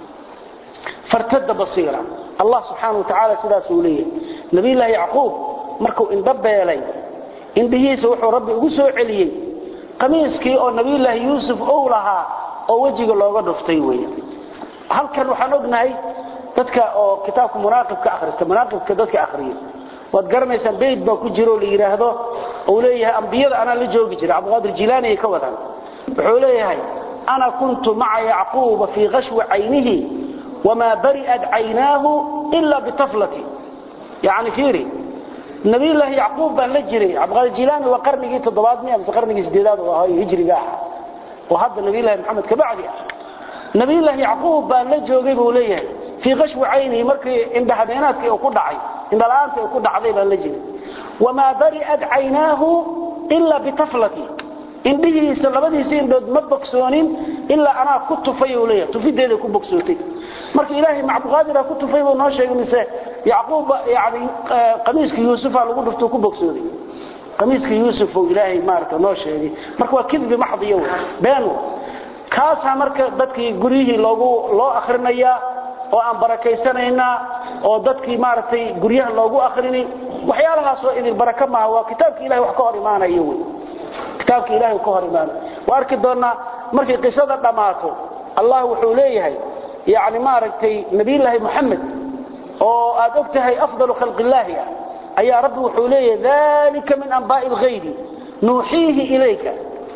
[SPEAKER 1] fartadda basiira allah subhanahu wa ta'ala sidaas uu leeyahay nabi ilaahi yaqoob markuu indho beelay indhihiisa wuxuu rabbi ugu soo celiyay qamiiskii oo nabi ilaahi yuusuf oo lahaa oo wajiga looga dhuftay weeyaan halkan waxaan ognahay dadka oo kitaabka munaaqibka akhrista munaaqibka dadka akhriyo wad garanaysan beed ba ku jiro la yiraahdo oo leeyahay anbiyada ana la joogi jiray Abdul Qadir Jilani ka wadan wuxuu leeyahay ana kuntu ma'a yaqub fi ghashwa aynihi wama bari'at aynahu illa bitaflati yani fiiri nabi allah yaqub baan la jiray Abdul Qadir Jilani wa qarnigii 700 ama qarnigii 8 oo ahaa hijriga oo hadda nabi allah Muhammad ka bacdi nabi allah yaqub baan la joogay buu leeyahay في غشو عينه markii indhahabeenaadkii uu ku dhacay indhalaanta uu ku dhacday baa la jiray wama bari'at aynahu illa bitaflati indhihiisa labadiisa indhood ma bogsoonin illa ana ku tufay uu leeyahay tufideeda ku bogsootay markii ilaahay macbuqaadira ku tufay uu noo sheegay mise yaqoob yaani qamiiska yuusuf lagu dhufto ku bogsooday qamiiska yuusuf oo ilaahay maarka noo sheegay marka waa kidbi maxdiyo been kaasa marka dadkii guriyihii loo akhrinaya oo aan barakaysanayna oo dadkii maartay guriyaha loogu akhrinay waxyaalahaas oo idin baraka ma waa kitaabka ilaahay wax ka hor imaanayo kitaabka ilaahay ka hor imaanayo waarki doona markii qisada dhamaato allah wuxuu leeyahay yaani maartay nabi ilaahay muhammad oo aad ogtahay afdalu khalqillaahi ayaa rabbi wuxuu leeyahay dalika min anba'il ghaybi nuuhihi ilayka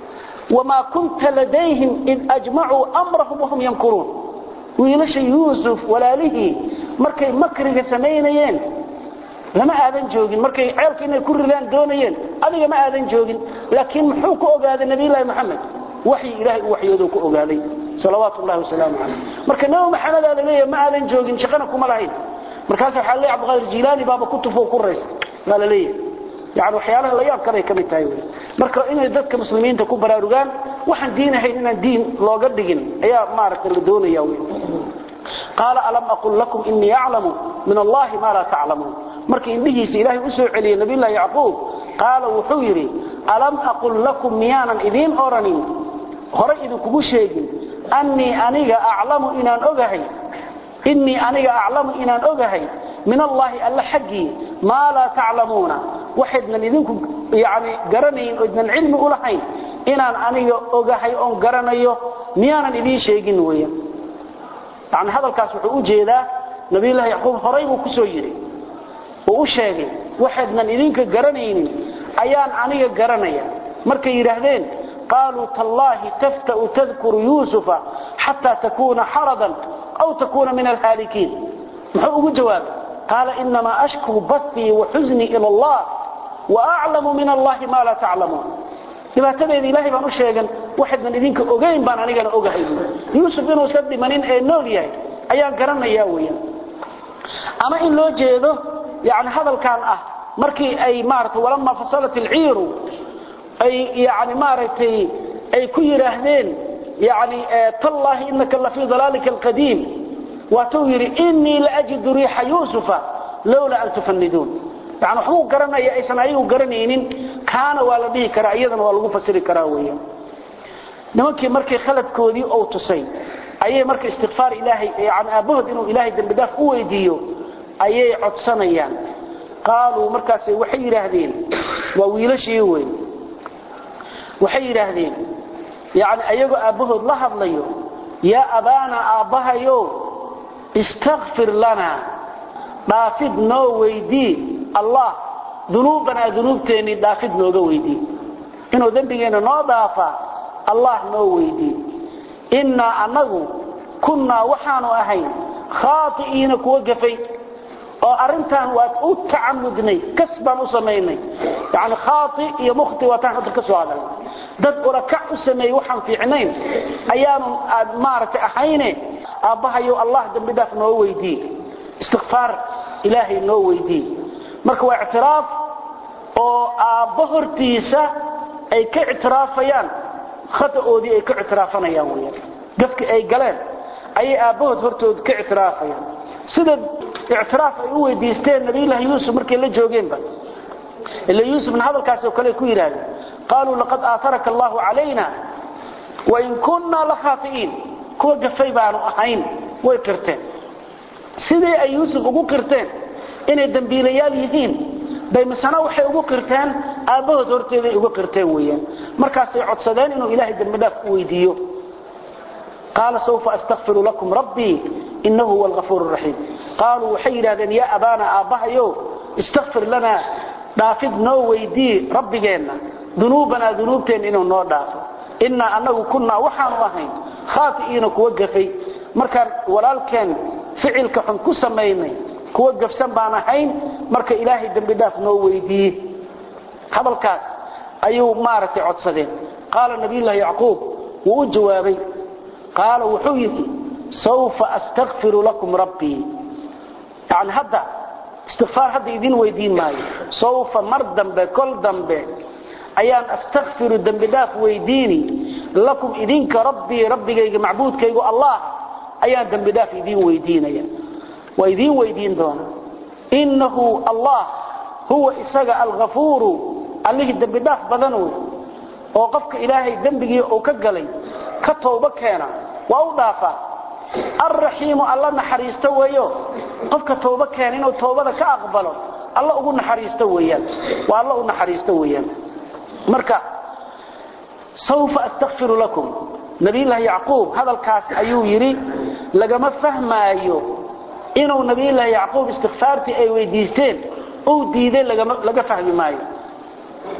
[SPEAKER 1] وما كنت لديهم إذ أجمعوا أمرهم وهم يمكرون ويلش يوسف ولا له مركي مكرق سمينيين لما آذن جوجين مركي عيالك إنه كل لان دونيين أذيك ما آذن جوجين لكن محوك أقاد النبي الله محمد وحي إلهي وحي يدوك أقادي صلوات الله وسلامه عليه مركي نوم محمد هذا ليه ما آذن جوجين شقنكم ملاهين مركاسه waxa la Abdul Qadir Jilani baaba ku tufo ku reys ma la leeyahay yaani waxyaalaha la yaab kale kamid tahay marka inay dadka muslimiinta ku baraarugaan waxaan diinahay inaan diin looga dhigin ayaa maaragtay la doonayaa qala alam aqul lakum inni a'lamu min Allah ma la ta'lamun markii indhihiisa Ilaahay u soo celiyay Nabii Yaqub qala wuxuu yiri alam aqul lakum miyanan idin oranin hore idin kugu sheegin anni aniga a'lamu inaan ogahay إني أنا أعلم إن أجهي من الله ألا حقي ما لا تعلمون وحدنا لذنكم يعني قرنين وإذن العلم أولحين إن أنا أجهي أن قرنيه ميانا إذي شيء ويا يعني هذا الكاس وحوجه ذا نبي الله يعقوب هريب وكسويري وأشهي وحدنا لذنك قرنين أيان أنا قرنيه مركي يرهدين قالوا تالله تفتأ تذكر يوسف حتى تكون حرضا أو تكون من الهالكين محقوق جواب قال إنما أشكو بثي وحزني إلى الله وأعلم من الله ما لا تعلمون لما تبعي إلهي بأنه شيئا واحد من إذنك أغين بان أنيقنا أغهي يوسف بنه سد منين النوليه أيان قررنا ياويا أما إن لو جيده يعني هذا كان مركي أي مارت ولما فصلت العير أي يعني مارت أي كي رهنين يعني تالله إنك لفي ضلالك القديم وتويري إني لأجد ريح يوسف لولا أن تفندون يعني حقوق قرنا يا إيسان أيه قرنين كان والديه كرأيضا والغو فسر كراويا نمكي مركي خلد كودي أو تصي أيه مركي استغفار إلهي يعني أبهد إنه إلهي دنبداف أويديو أيه عطسانيان قالوا مركاسي وحي رهدين وويلشي وين وحي رهدين يعني أيقو أبهد لحظ ليو يا أبانا أبها يو استغفر لنا دافد نو ويدي الله ذنوبنا ذنوبتين دافد نو ويدي إنه ذنبنا نو دافع الله نو ويدي إنا أنه كنا وحانو أهين خاطئين كوقفي أرنتان وأتعمدني كسبا أسميني يعني خاطئ يمخطي وتحت كسوا هذا dad urakac u sameey waxaan fiicnayn ayaanu aad maartay ahayne aabahayo Allah dambi dhaaf noo weydii istighfar ilaahi noo weydii marka waa i'tiraaf oo aaba hortiisa ay ka i'tiraafayaan khataoodii ay ka i'tiraafanayaan weeyaan dadka ay galeen ay aabahood hortood ka i'tiraafayaan sida i'tiraaf ay u weydiisteen nabi ilaahi Yuusuf markii la joogeenba illa Yuusuf hada kaas oo kale ku yiraahdo قالوا لقد آثرك الله علينا وإن كنا لخاطئين كو جفاي بانو أحين way qirteen sidii ay Yuusuf ugu qirteen inay dambiilayaal yihiin bay masana waxay ugu qirteen aabahood horteeda ugu qirteen weeyaan markaas ay codsadeen inuu Ilaahay dambi dhaaf u weydiiyo قال سوف أستغفر لكم ربي إنه هو الغفور الرحيم قالوا وحيدا يا أبانا آباهيو استغفر لنا دافد نو ويدي ربي جينا ذنوبنا ذنوبتين إنه نو دافد إنا أنه كنا وحان وحين خاطئين كوقفي مركا ولالكين فعلك حن كسميني كوقف سنبانا حين مركا إلهي دنب داف نو ويدي هذا الكاس أيو مارتي عدسدين قال النبي الله يعقوب وجوابي قال وحيدي سوف أستغفر لكم ربي يعني هذا استغفار هذا يدين ويدين ماي سوف مردم بكل ذنب أيان أستغفر الذنب داف ويديني لكم إذنك ربي معبود كيقول الله أيان ذنب داف يدين ويدين ويدين ويدين دون إنه الله هو إساق الغفور عليه الذنب داف بدنه وقفك إلهي ذنبه وكقلي كتوبة كينا وأوضافا الرحيم الله نحريسته وياه قفك توبة كينا وتوبة كأقبله الله أقول نحريسته وياه والله نحريسته وياه مركا سوف أستغفر لكم نبي الله يعقوب هذا الكاس أيو يري لقما فهم أيو إنه نبي الله يعقوب استغفارتي أي ويديستين أو ديدين لقى فهم مايو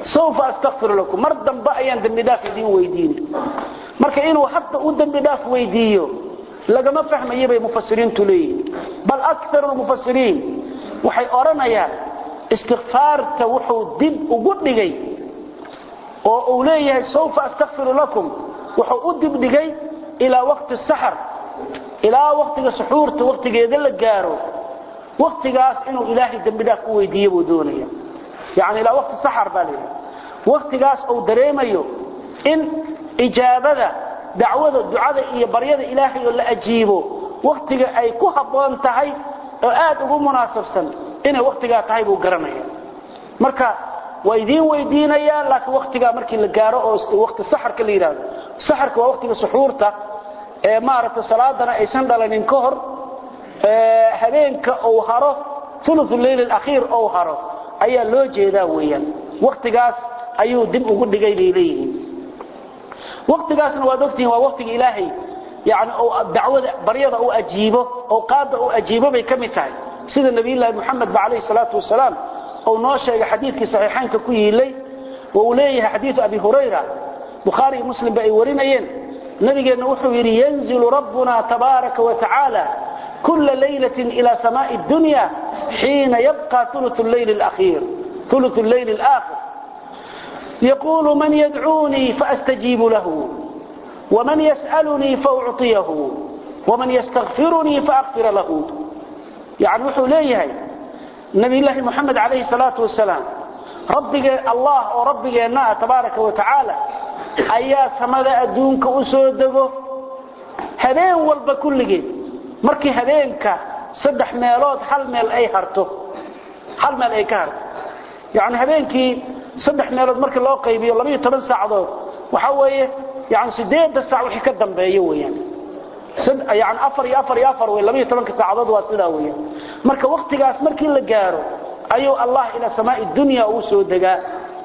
[SPEAKER 1] sawfa astaghfir lakum mardan ba ayaan dambi dhaaf idin weydiin marka inuu hatta uu dambi dhaaf weydiiyo lagama fahmayo bay mufassiriintu leeyihiin bal aktharu mufassiriin waxay oranayaan istighfaarta wuxuu dib ugu dhigay oo uu leeyahay sawfa astaghfir lakum wuxuu u dib dhigay ila waqti sahar ila waqtiga suxuurta waqtigeeda la gaaro waqtigaas inuu ilaahay dambi dhaaf u weydiiyo buu doonaya يعني ila waqti sahar bali waqtigaas uu dareemayo in ijaabada dacwada ducada iyo baryada ilaahay oo la ajiibo waqtiga ay ku haboon tahay oo aad ugu munaasabsan inay waqtiga tahay buu garanaya marka way idin weydiinayaan laakiin waqtiga markii la gaaro oo waqti saxarka la yiraahdo saxarka waa waqtiga suxuurta ee maaragta salaadana aysan dhalanin ka hor habeenka oo haro thuluthul layl al-akhir oo haro ayaa loo jeedaa weeyaan waqtigaas ayuu dib ugu dhigay leeyahay waqtigaasna waa waqtiga ilaahay yaani oo dacwada baryada oo ajiibo oo qaada oo ajiibo bay kamid tahay sida nabiyillah muhammad baalayhi salatu wasalaam oo noo sheegay xadiiskii saxiixaanka ku yeelay oo leeyahay xadiis abi hurayra bukhari muslim bay warinayeen nabigeena wuxuu yiri yanzilu rabbuna tabaaraka wa ta'ala كل ليلة إلى سماء الدنيا حين يبقى ثلث الليل الأخير ثلث الليل الآخر يقول من يدعوني فأستجيب له ومن يسألني فأعطيه ومن يستغفرني فأغفر له يعني وحو ليه نبي الله محمد عليه الصلاة والسلام ربك الله وربك أنها تبارك وتعالى أيها سمد أدونك أسوده هذين والب كل جيد markii habeenka saddex meelood hal meel ay harto yaani habeenkii saddex meelood markii loo qaybiyo 12 saacadood waxa weeye yaani 8 saac wixii ka dambeeyo weeyaan yaani 4 way 12 saacadood waa sida weeyaan marka waqtigaas markii la gaaro ayuu Allah ila samaa'i dunya uu soo dagaa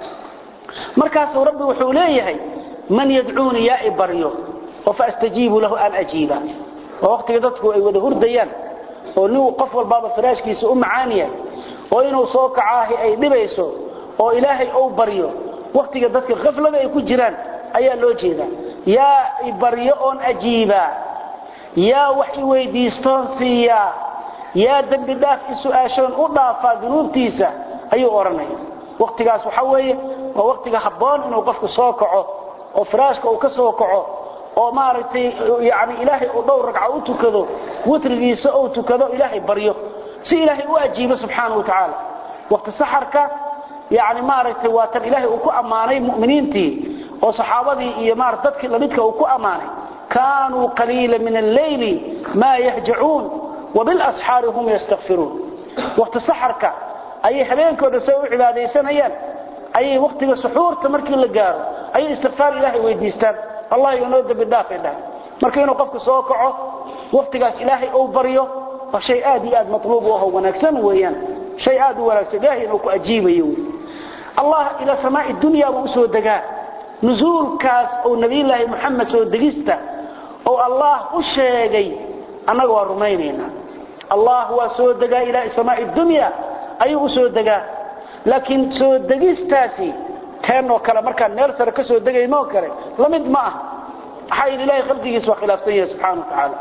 [SPEAKER 1] markaas rabbi wuxuu leeyahay man yad'uuni ya ibaryo wa faastajibu lahu an ajiba waqtiga dadku ay wada hurdayaan oo nin qof walba firaashkiisa u macaaniya oo inuu soo kacaahi ay dhibayso oo ilaahay uu baryo waqtiga dadka qaflada ay ku jiraan ayaa loo jeedaa yaa ibaryo on ajiiba yaa wax i weydiistoon siiya yaa dambi dhaaf su'aashoon u dhaafa dunuubtiisa ayuu oranaya waqtigaas waxa weeye waa waqtiga habboon inuu qofku soo kaco oo firaashka uu ka soo kaco oo maartay yaani ilaahay oo dhowr ragca u tukado witrigiisa oo tukado ilaahay baryo si ilaahay u ajiibo subhanahu wa ta'ala waqti saxarka yaani maartay waa tan ilaahay uu ku amaanay muuminiintii oo saxaabadii iyo dadkii lamidka uu ku amaanay kaanu qaliilan min al-layli ma yahja'un wa bil ashar hum yastaghfirun waqti saxarka ay habeenkooda soo cibaadeysanayaan ay waqtiga suxuurta markii la gaaro ay istighfar ilaahay weydiistaan الله ينود بالدافع ده marka inuu qofka soo kaco waqtigaas ilaahay uu baryo waa shay aad iyo aad matluub oo wanaagsan weeyaan shay aad u wanaagsan ilaahay inuu ku ajiibayo Allah ila samaa'i dunya uu soo dagaa nuzulkaas oo nabiyilaahi muhammad soo dagista oo Allah u sheegay anaga waa rumaynayna Allah waa soo dagaa ila samaa'i dunya ayuu soo dagaa laakiin soo dagistaasi كانوا كلا مركا ميل سره كسو دغاynoo kale lamid ma ah waxay ilaahay qalbigiisa waa khilaafsan yahay subhanahu wa ta'ala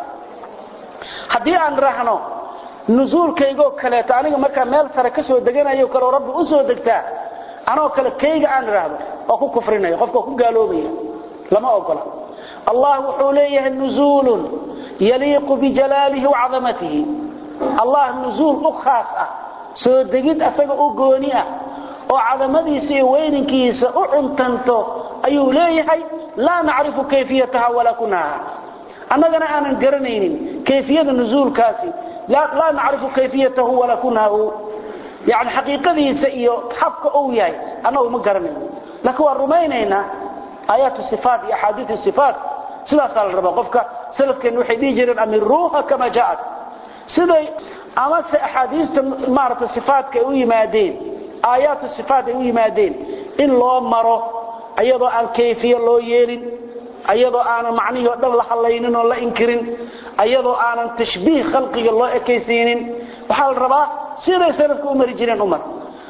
[SPEAKER 1] hadii aan raahno nuzulkaygo kale taaniga marka meel sare kasoo deganayo kale rabbi u soo degtaa anoo kale kayga aan raahdo oo ku kufrinayo qofka ku gaaloobaya lama ogola Allah wuxuu leeyahay nuzulun yaliqu bi jalalihi wa 'azamatihi Allah nuzul u khaas ah soo degid asaga u gooni ah oo cadamadiisa iyo weynkiisa u cuntanto ayuu leeyahay la naarifu kayfiyataha wala kunaha annagana aanan garanaynin kayfiyada nuzulkaasi la naarifu kayfiyatahu wala kunahu yaani haqiiqadiisa iyo habka uu yahay anagu ma garanayno laakiin waa rumaynayna ayatu sifat iyo ahadith sifat sidaas la rabo qofka salafkeen waxay dhijireen amiruha kama jaat siday ama ahadithta maarta sifatka u yimaadeen آيات الصفات ويمادين إن الله مره أيضا عن كيفية الله يلين أيضا عن معنيه ودن لحلين ولا إنكرين أيضا عن تشبيه خلق الله كيسين وحال الرباء سيري سيرفك أمر جيرين أمر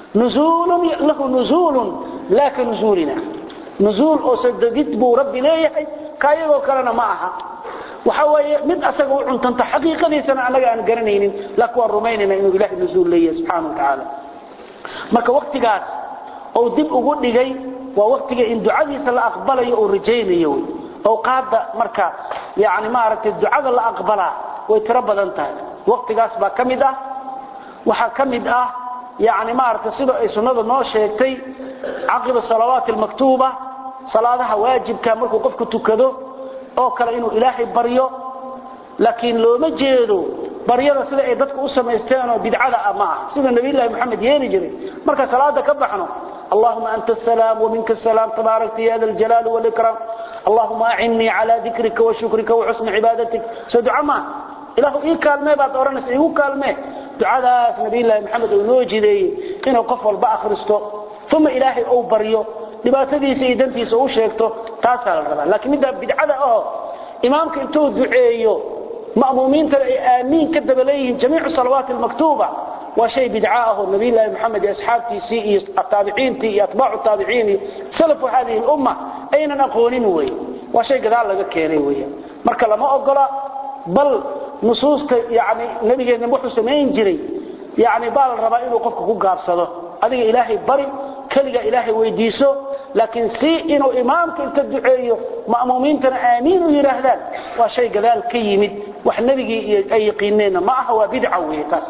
[SPEAKER 1] نزول له نزول لا كنزولنا نزول أو سددت بو ربي ليه كايغو كلنا معها وحوي من أسقوا عنتنت حقيقة ليس أنا قرنين لكوا الرومين إنه إله النزول ليه سبحانه وتعالى marka waqtigaas oo dib ugu dhigay waa waqtiga in ducadiisa la aqbalayo oo rajaynayo oo qaada marka yaani ma aragtay ducada la aqbala way tira badan tahay waqtigaas ba kamid ah waxa kamid ah yaani ma aragtay sida ay sunnadu noo sheegtay aqib salawaat al-maktuba salaadaha waajibka markuu qofku tukado oo kale inuu ilaahay baryo laakiin looma jeedo baryada sida ay dadku u sameysteen oo bidcada ama sida nabi ilaahi maxamed yeeli jiray marka salaada ka baxno اللهم أنت السلام ومنك السلام تبارك يا ذا الجلال والإكرام اللهم أعني على ذكرك وشكرك وحسن عبادتك سدعاء ما إله إيه كلمة بعد أورانس إيه كلمة دعاء نبي الله محمد ونوجدي إنه قفل بآخرسته ثم إلهي أو بريو لباتدي سيدنتي سو شيكتو تاسع الربا لكن إذا بدعة إمامك أنتو دعيو مأمومين آمين كذب إليهم جميع الصلوات المكتوبة وشيء بدعاءه النبي الله محمد أصحابتي سيئي التابعين تي أتباع التابعين سلفوا هذه الأمة أين نقولين وي وشيء قدال لك كيني وي مركا لما أقول بل نصوص يعني نبي نبوح سمين جري يعني بال الربائل وقفك قابصده هذه إلهي بري كلغة إلهي ويديسو لكن سي إنه إمامك انت الدعيه مأمومين تنا آمين ويرهدان وشيء قدال كيمد وحنبي أي يقينينا ما هو بدعة ويتاس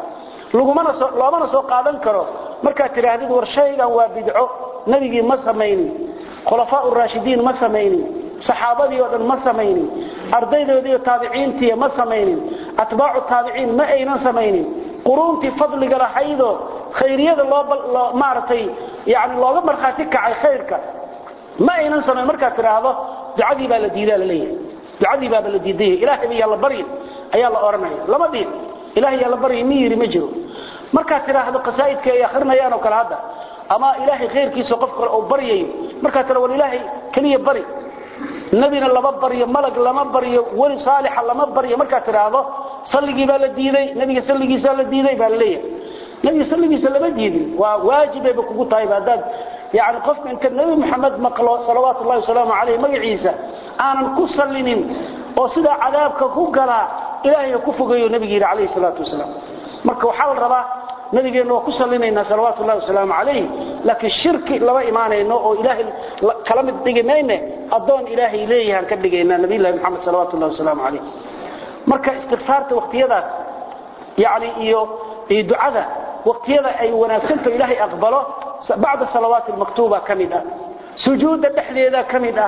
[SPEAKER 1] لومana soo qaadan karo marka tiraahdo war shaygan waa bidco nabigi ma sameeynin khulafaa ur-raashidiin ma sameeynin saxaabadii oo dhan ma sameeynin ardaydoodii taabiciintii ma sameeynin atbaacu taabiciin ma aynan sameeynin quruntii fadliga lahaydo khayriyada loo maartay yaani looga marxaati kacay khayrka ma aynan sameeynin marka tiraahdo ducadii baa la diiday leeyahay ducadii baa la diiday ilaahay biya la bari ayaa la oranay lama diin إلهي الله بري ميري مجرو مركا تراهدو قصائدك يا خرنيان وكل هذا أما إلهي خير كيسو قفقر أو بري مركا ترى والإلهي كليه بري نبينا لما بري ملك لما بري ولي صالح لما بري مركا تراهدو صلي جبال الديني نبي صلي جبال الديني بالليه نبي صلي جبال الديني وواجب بكو طيب هذا يعني قفك إن كان نبي محمد مقلو صلوات الله وسلامه عليه مجي عيسى أنا نكسلين وصدا عذابك كوكلا إلهي كفقه نبي عليه الصلاة والسلام مركا وحاول ربا نبي أنه كسلنا صلوات الله والسلام عليه لكن الشرك لما إيمانه أنه إلهي كلام الدقينين أدون إلهي إليه هنكدقينا نبي الله محمد صلوات الله والسلام عليه مركا استغفارته وقتيذا يعني دعاء وقتيذا أي وناسلته إلهي أقبله بعد الصلوات المكتوبة كمدة سجود الدحلية كمدة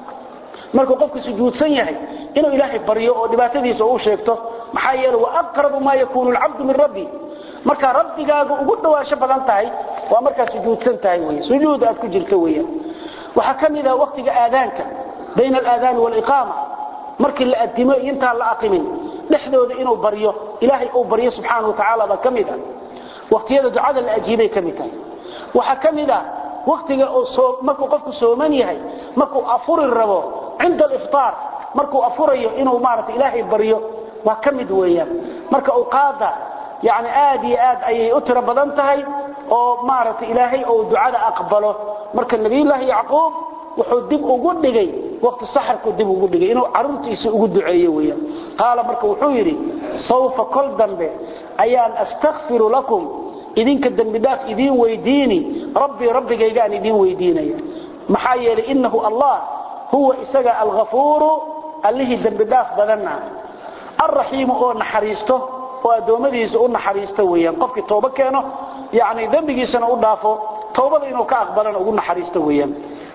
[SPEAKER 1] marka qofku sujuudsan yahay inuu ilaahay bariyo oo dhibaatadiisa uu sheegto maxaa yeelay waa aqrabu ma yakunu al-abdu min rabbi marka rabbigaagu ugu dhawaasho badan tahay waa marka sujuudsan tahay way sujuud aad ku jirto way waxa kamida waqtiga aadaanka bayna al-aadaan wal iqama markii la adimo inta la aqimin dhaxdooda inuu bariyo ilaahay uu bariyo subhanahu wa ta'ala ba kamida waqtiyada ducada la ajiibay kamida waxa kamida waqtiga oo markuu qofku sooman yahay markuu afur rabo عند الإفطار مركو أفريه إنه مارت إلهي بريه وكمد وياه مركو أقاضى يعني آدي أي أترى بدنتهي أو مارت إلهي أو دعاء أقبله مركو النبي الله يعقوب وحدب أقول لي وقت السحر كدب أقول لي إنه عرمت يسأقول دعائي وياه قال مركو حويري سوف كل ذنبه أيان أستغفر لكم إذن كالذنب داف إذن ويديني ربي جيجان إذن ويديني محايا إنه الله هو إسجى الغفور اللي ذنب داف بدنا الرحيم هو نحريسته وأدومديس هو نحريسته ويان قفك التوبة كانوا يعني ذنبه سنة أضافه توبة إنه كأقبلنا هو نحريسته ويان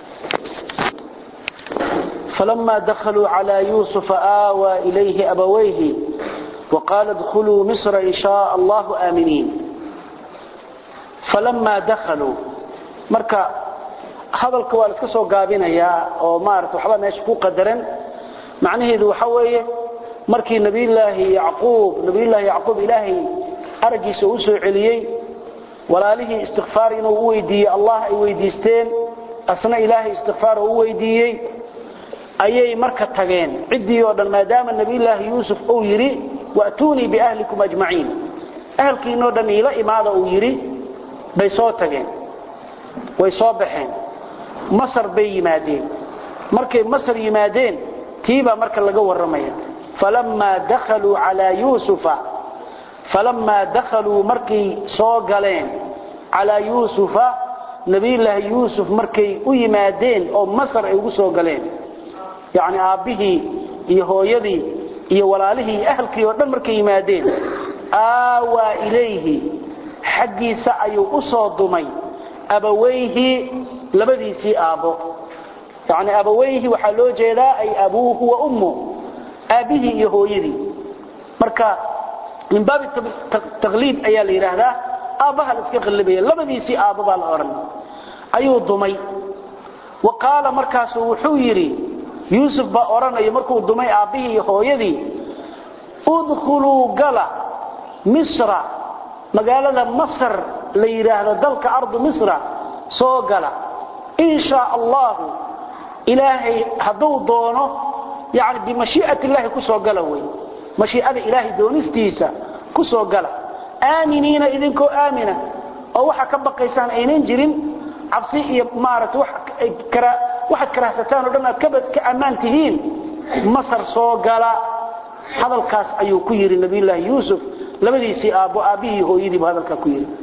[SPEAKER 1] فلما دخلوا على يوسف آوى إليه أبويه وقال ادخلوا مصر إن شاء الله آمنين فلما دخلوا مركا هذا الكوالس كسو قابينيا oo maarto waxba meesha ku qadaran macnaheedu waxa weeye markii nabi ilaahi yaqub ilaahi arjiisa uu soo celiyay walaalihi istighfar inuu weydiiyay allah ay weydiisteen asna ilaahi istighfar uu weydiiyay ayay marka tageen cidii oo dhan maadaama nabi ilaahi yuusuf uu yiri waatuni bi ahlikum ajma'in ahlkiino dhan ila imaada uu yiri bay soo tageen way soo baxeen masar bay yimaadeen markay masar yimaadeen tiiba marka laga waramaya فلما دخلوا مركي soo galeen على يوسف نبي الله يوسف مركي u yimaadeen oo masar ay ugu soo galeen yaani aabihi iyo hooyadii iyo walaalihii ahlkii oo dhan markay yimaadeen aawa ilayhi xaqiisa ayuu u soo dumay abawayhi labadiisii aabo yaani abawayhi waxa loo jeedaa ay abuuhu wa ummu aabihi iyo hooyadii marka من باب التغليب ayaa la yiraahdaa aabaha iska qalbiyay labadiisi aababa la oran ayuu dumay waqala markaas wuxuu yiri Yusuf ba oranay markuu dumay aabihi iyo hooyadii udkhulu gala misra magaalada masr la yiraahdo dalka ardu misra soo gala insha Allah ilaahi haduu doono yaani bi mashii'ati Allah ku soo gala way mashii'ada ilaahi doonistiisa ku soo gala aaminiina idinko aamina oo waxa ka baqaysaan ayneen jirin cabsi iyo maarad waxa karaasataan oo dhan aad ka amaantihiin masar soo gala hadalkaas ayuu ku yiri nabi allah yusuf labadiisi aabihi hooyadii hadalka ku yiri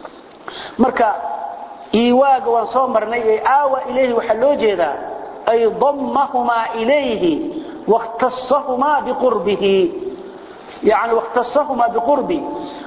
[SPEAKER 1] marka iwaaga waan soo marnay ee aawa ilayhi waxa loo jeedaa ay dhammahuma ilayhi واختصهما بقربه يعني واختصهما بقربه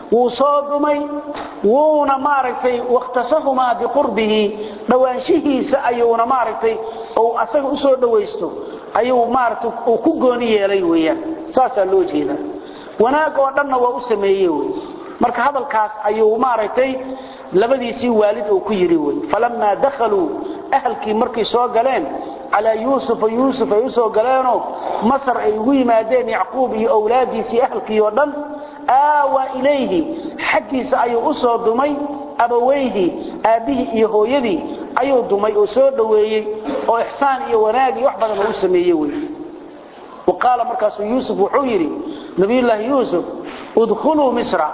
[SPEAKER 1] وصادمي ونا مارتي واختصهما بقربه دوانشيhiisa ayuuna maartay oo asaga u soo dhaweysto ayuu maartay oo ku gooni yeelay weeyaan saasa loo jeeda wanaag oo dhanna waa u sameeyay weey marka hadalkaas ayuu maartay labadiisi waalid oo ku yiri weey falamma dakhalu ahlkii markii soo galeen على يوسف يوسف قالانو مصر أي ويمادين يعقوب أولادي سي أهلك يودن آوى إليه حقي سأي أسر دمي أبويه أبيه يهويدي أي دمي أسر دوي وإحسان ونادي يحبط ما أسميه وقال مركز يوسف وحويري نبي الله يوسف ادخلوا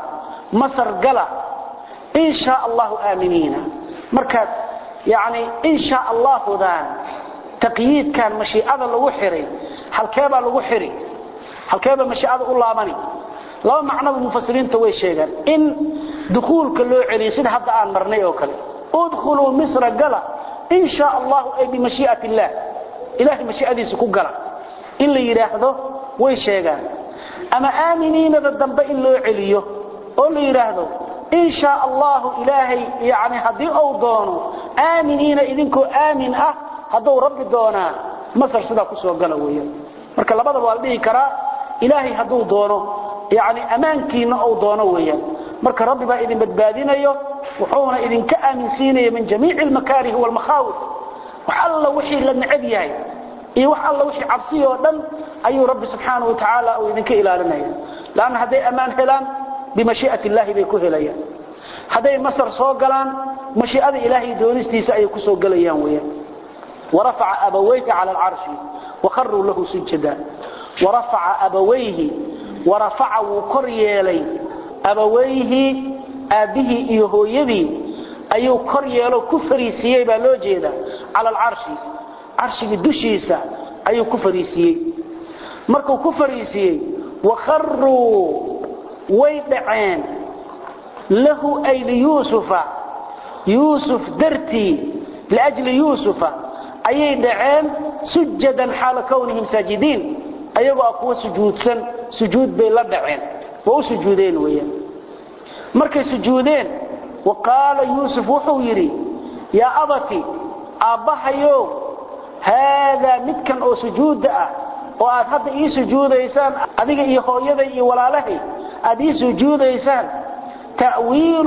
[SPEAKER 1] مصر قال إن شاء الله آمنين مركز يعني إن شاء الله ذان تقييد كان مشيئة لو خيري halkeeba lagu xiri halkeeba mashiicada u laabani laba macno mufasiriinta way sheegan in dukhulka loo celiyo sida hadda aan marnay oo kale udkhulu misra gala insha Allah ay bi mashiicati Allah ilaahi mashiicadiisa ku gala in la yiraahdo way sheegan ama aaminiina dambe in loo celiyo oo la yiraahdo insha Allah ilaahi yaani hadii uu doono aaminiina idinku aamin ah haduu rabbi doona masar sida ku soo gala weeyaan marka labada waa dhigi kara ilaahi haduu doono yaani amaankiina uu doono weeyaan marka rabbi baa idin badbaadinayo wuxuuna idin ka aaminsiinay min jamii'il makaarih wal makhawif walla wixii la nacab yahay iyo walla wixii cabsiyo dhan ayuu rabbi subhanahu wa ta'ala uu idin ka ilaalinaya laana haday amaan helaan bimashii'ati ilaahi bay ku helayaan haday masar soo galaan mashii'ada ilaahi doonistiisa ay ku soo galayaan weeyaan ورفع أبويه على العرش وخروا له سجدا ورفع أبويه ورفع وكريالي أبويه أبيه يهويدي أيو كريالو كفري سيبا لو جيدا على العرش عرش الدشيسة أيو كفري سيب مركو كفري سيب وخروا ويدعين له أي ليوسف يوسف درتي لأجل يوسف ayay dhaceen sujadan xaal kownihim sajidiin ayagoo kuwa sujuudsan sujuud bay la dhaceen oo sujuudeen weeyaan markay sujuudeen waqala yusuf wuxuu yiri ya abati abahayo hada midkan oo sujuuda ah oo aad hadda ii sujuudaysaan adiga iyo hooyada iyo walaalahay aad ii sujuudaysaan ta'wiil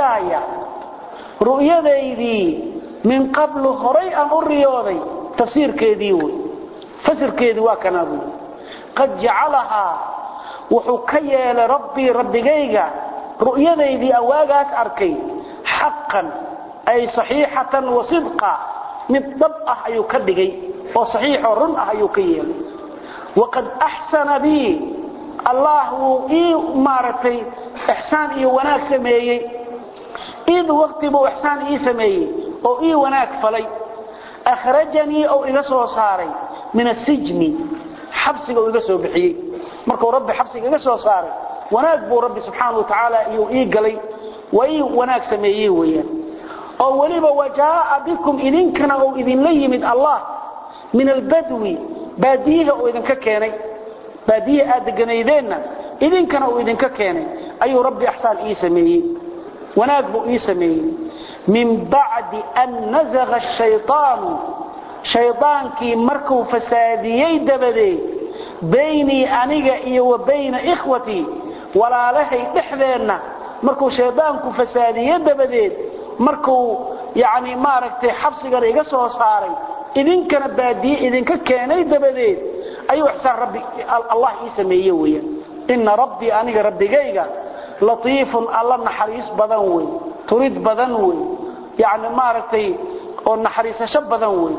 [SPEAKER 1] ru'yadaydii من قبل هري أن أريوذي تفسير كيديوي فسر كيدي وكنابي قد جعلها وحكي لربي جيجا رؤيا ذي أواجات أركي حقا أي صحيحة وصدقا من طبقة أيكدجي وصحيح رنأ أيكيل وقد أحسن بي الله مارتي إحسان وناك سميي إذ وقت بو إحسان إيسمي أو إي وناك فلي أخرجني أو إغسو صاري من السجن حبسي أو إغسو بحيي مركو ربي حبسي إغسو صاري وناك بو ربي سبحانه وتعالى إيو إي قلي وإي وناك سميه ويا أو وليبا وجاء بكم إذن كان أو إذن ليمد الله من البدو باديه أو إذن ككيني باديه آدقنيدين إذن كان أو إذن ككيني أي ربي أحسان إيسميه وناقبو إيسميه من بعد أن نزغ الشيطان شيطانكي مركو فساديي دبدي بيني أنيق وبين إخوتي ولا لهي تحذيرنا مركو شيطانكو فساديي دبدي مركو يعني ماركتي حبسي قريقا سو صاري إذن كان باديه إذن ككيني دبدي أي إحسان ربي الله إيسميه ويا إن ربي أنيق ربي جيجا لطيف الله نحريس بدنوي تريد بدنوي يعني مارتي او نحريس شب بدنوي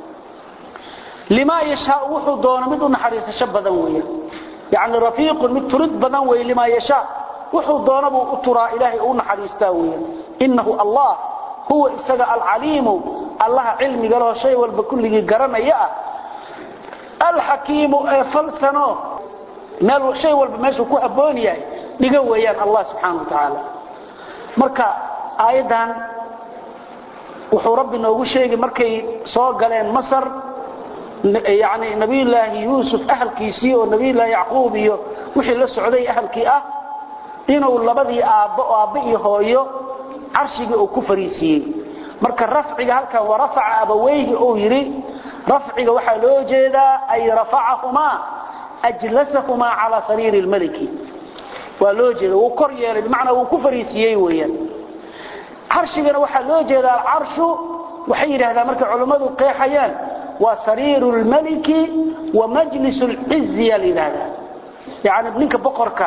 [SPEAKER 1] لما يشاء وحو دون مد نحريس شب بدنوي يعني رفيق مد تريد بدنوي لما يشاء وحو دون ابو ترى الهي او نحريستاوي انه الله هو اسغى العليم الله علمي قالوا شيء والبكل غرانيا الحكيم فلسنو مال شيء والبمشو كو ابون yahay diga weeyaan Allah subhanahu wa ta'ala marka aayadan wuxuu rabbi noogu sheegay markay soo galeen Masar yaani nabiyullaahi Yuusuf ahlkiisii oo nabiyullaahi Yaquub iyo wixii la socday ahlkii ah inuu labadii aabbo iyo hooyo arshiga uu ku fariisiyay marka rafciga halka warafaca abawayhi oo yiri rafciga waxa loo jeedaa ay rafacahuma ajlasahuma ala sariir al-maliki ولو جيده وكور يلي بمعنى وكو فريسيي ويان عرشنا waxa loo jeedaa arshu waxay yiraahdaan marka culimadu qeexayaan waa sariirul maliki wa majlisul izzi yalidada yaani ninka boqorka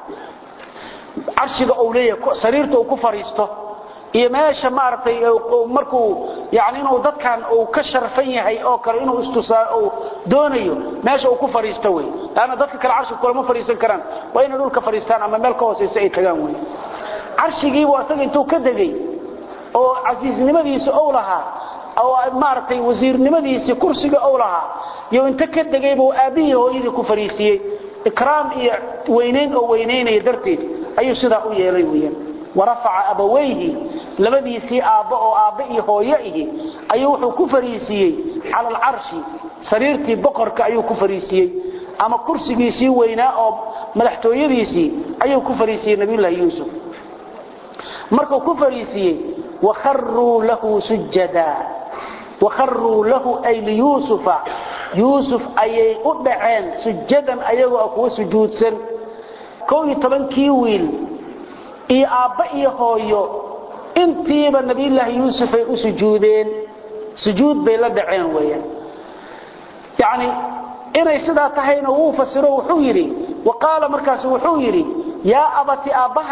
[SPEAKER 1] arshiga uu leeyahay sariirta uu ku fariisto iyo meesha maartay markuu yaani inuu dadkan uu ka sharfan yahay oo kale inuu istusaa oo doonayo meesha uu ku fariisto way laana dadka kale arshi kulama fariisan karaan waa inay dhulka fariistaan ama meel ka hooseysa ay tagaan way arshigii waa asaga intuu ka dagay oo aziiznimadiisa oo lahaa oo maartay wasiirnimadiisa kursiga oo lahaa iyo inta ka dagay buu aabihi hooyadii ku fariisiyay ikraam iyo weyneyn oo weyneynay darteed ayuu sida u yeelay weeyaan ورفع أبويه لبديسي آبئي هويئه أيوه كفريسي على العرش سريرتي بقرك أيوه كفريسي أما كرسي سي ويناء ملحتويديسي أيوه كفريسي نبي الله يوسف مركو كفريسي وخروا له سجدا وخروا له أي ليوسف يوسف أي أدعين سجدا أيوه أكو سجود سن كوني طبعا كيويل iyo aabba iyo hooyo intiiba nabiyullaahi yuusuf ay u sujuudeen sujuud bay la dhaceen weeyaan yaani inay sida tahayna uu fasiro wuxuu yiri waqala markaas wuxuu yiri ya abati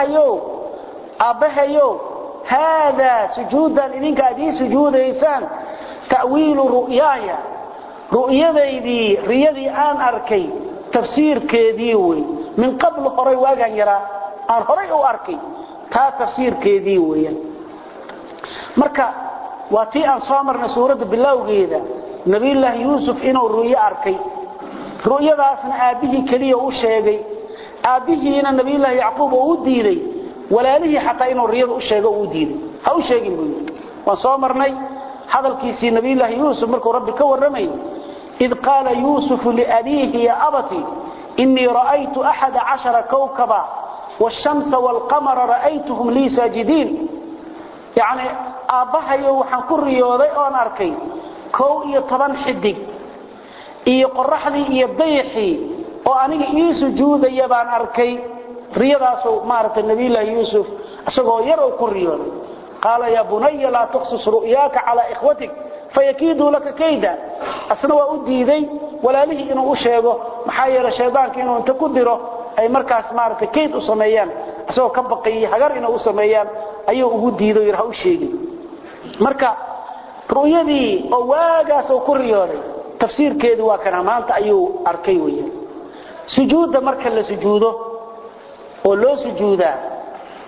[SPEAKER 1] abahayo hada sujuudan idinka adii sujuudaysaan ta'wiilu ru'yaya ru'yadaydi riyadii aan arkay tafsiirkeedii way min qabl horay waagan yaraa aan horay u arkay ta tafsiirkeedii weeyaan marka waatii aan soo marnay suurada bilowgeeda nabiyullaahi yuusuf inuu ru'yo arkay ru'yadaasna aabihii kaliya u sheegay aabihiina nabiyullaahi yaquub oo u diiday walaalihii xataa inuu riyada u sheego u diiday ha u sheegin buu waan soo marnay hadalkiisii nabiyullaahi yuusuf markuu rabbi ka waramay id qaala yuusuf li abiihi ya abati inni ra'aytu 11 kawkaba والشمس والقمر رأيتهم لي ساجدين يعني أبهيو وحن كريودي أون أركي كو إيا طبان حدق إيا قرحدي إيا بيحي وأني إيا سجود يبان أركي رياضة مارة النبي الله يوسف أسقو يرو كريودي قال يا بني لا تقصص رؤياك على إخوتك فيكيدوا لك كيدا أسنوا أديدي ولا ليه إنه أشيغو محايا لشيطانك إنه أنت كدره ay markaas maartay keed u sameeyaan asoo ka baqay hagar inay u sameeyaan ayuu ugu diido yar ha u sheegay marka ru'yadii oo waagaas oo ku riyooday tafsiirkeedu waa kana maanta ayuu arkay weeyaan sujuuda marka la sujuudo oo loo sujuudaa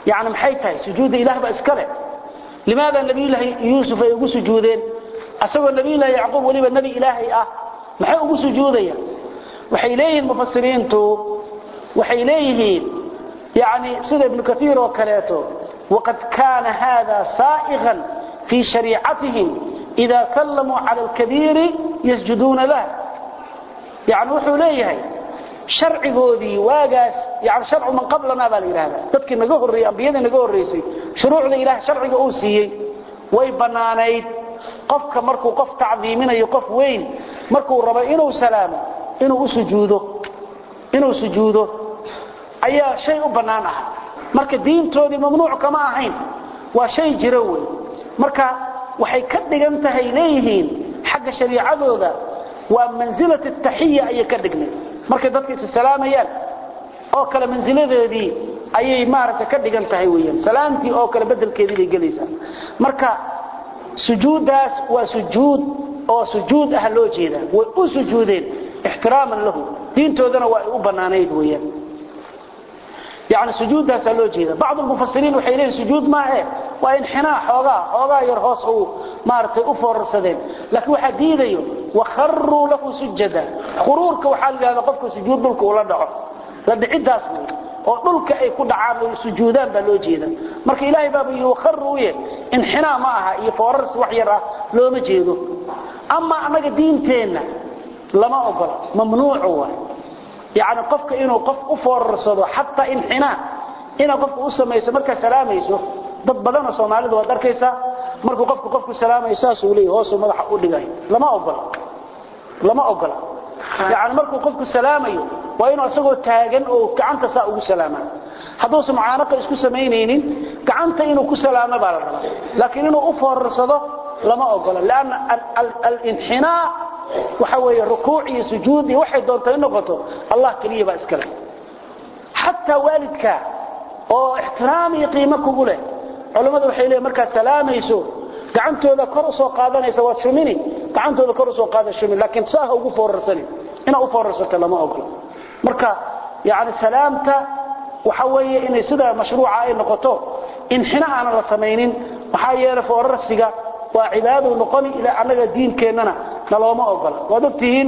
[SPEAKER 1] يعني محيتها سجود إله بأسكره لماذا النبي الله يوسف يقول سجودين أسوى النبي الله يعقوب وليب النبي إلهي محي يقول سجودين وحيليه المفسرين وحيليه يعني سيد ابن كثير وكلاته وقد كان هذا سائغا في شريعتهم إذا سلموا على الكبير يسجدون له يعني وحوليه شرع جودي واجاس يعني شرع من قبلنا بالإله تذكر نجوه الرئي أنبياء نجوه الرئيسي شروع الإله شرع جوسي ويبنانيت قف مركو قف تعظيمنا يقف وين مركو ربعينه وسلامه إنه سجوده أي شيء بنانه مرك الدين تودي ممنوع كما عين وشيء جروي مرك وحي كدغنتها إليهين حق شريعة ذا ومنزلة التحية أي كدغني marka dadka salaamayaan oo kala manziladeedii ayay maarta ka dhigan tahay weeyaan salaantii oo kala bedelkeedii ay galaysaa marka sujuudaas waa sujuud ah loo jeeda way u sujuudeen ihtiraaman lahu diintoodana waa u banaanayd weeyaan يعني sujuudaas loo jeeda بعض المفسرين waxay leeyihiin sujuud ma ah waa inxinaa xoogaa yar hoos oo maarta u foorsadeen laakiin waxa diidayo وخروا له سجدا خروurka waxa la yiraahdaa qofka sujuud dhulka ula dhaco la dhicidaas oo dhulka ay ku dhacaan sujuudaan baa loo jeeda marka ilaahay baa uu kharruuye inxinaa ma aha iyo foorars wax yar ah looma jeedo ama anaga diinteena lama ogola mamnuuc waa يعني قفك إنه قف أفرصده حتى إنحناء إنه قفك أسمى مركز سلاميسه ضد بدنا صومالي ذو هدر كيسا مركو قفك سلاميسا سولي هوسو ماذا حقول لغاية لما أقل يعني مركو قفك سلامي وإنه أسقو تاغن أو كعنت ساقو سلاما حدوث معانقة إسكو سمينين كعنت إنه كسلاما بالرغم لكن إنه أفرصده لما أقل لأن الانحناء وحوي ركوعي سجودي وحد دونتين نقطه الله كليه با اسكله حتى والدك او احترامي قيمك له علماء waxay leeyahay marka salaamayso gacantooda kor u soo qaadanaysa waa shumini gacantooda kor u soo qaada shumin laakiin saaha ugu foorarsan ina u foorarsato lama ogolo marka yaani salaamta waxa weeye in sida mashruuca ay noqoto in xina aan la sameeynin waxa yeelay foorarsiga waa cibaado noqoni ila anaga diinkeenana لما أقبل ودكتين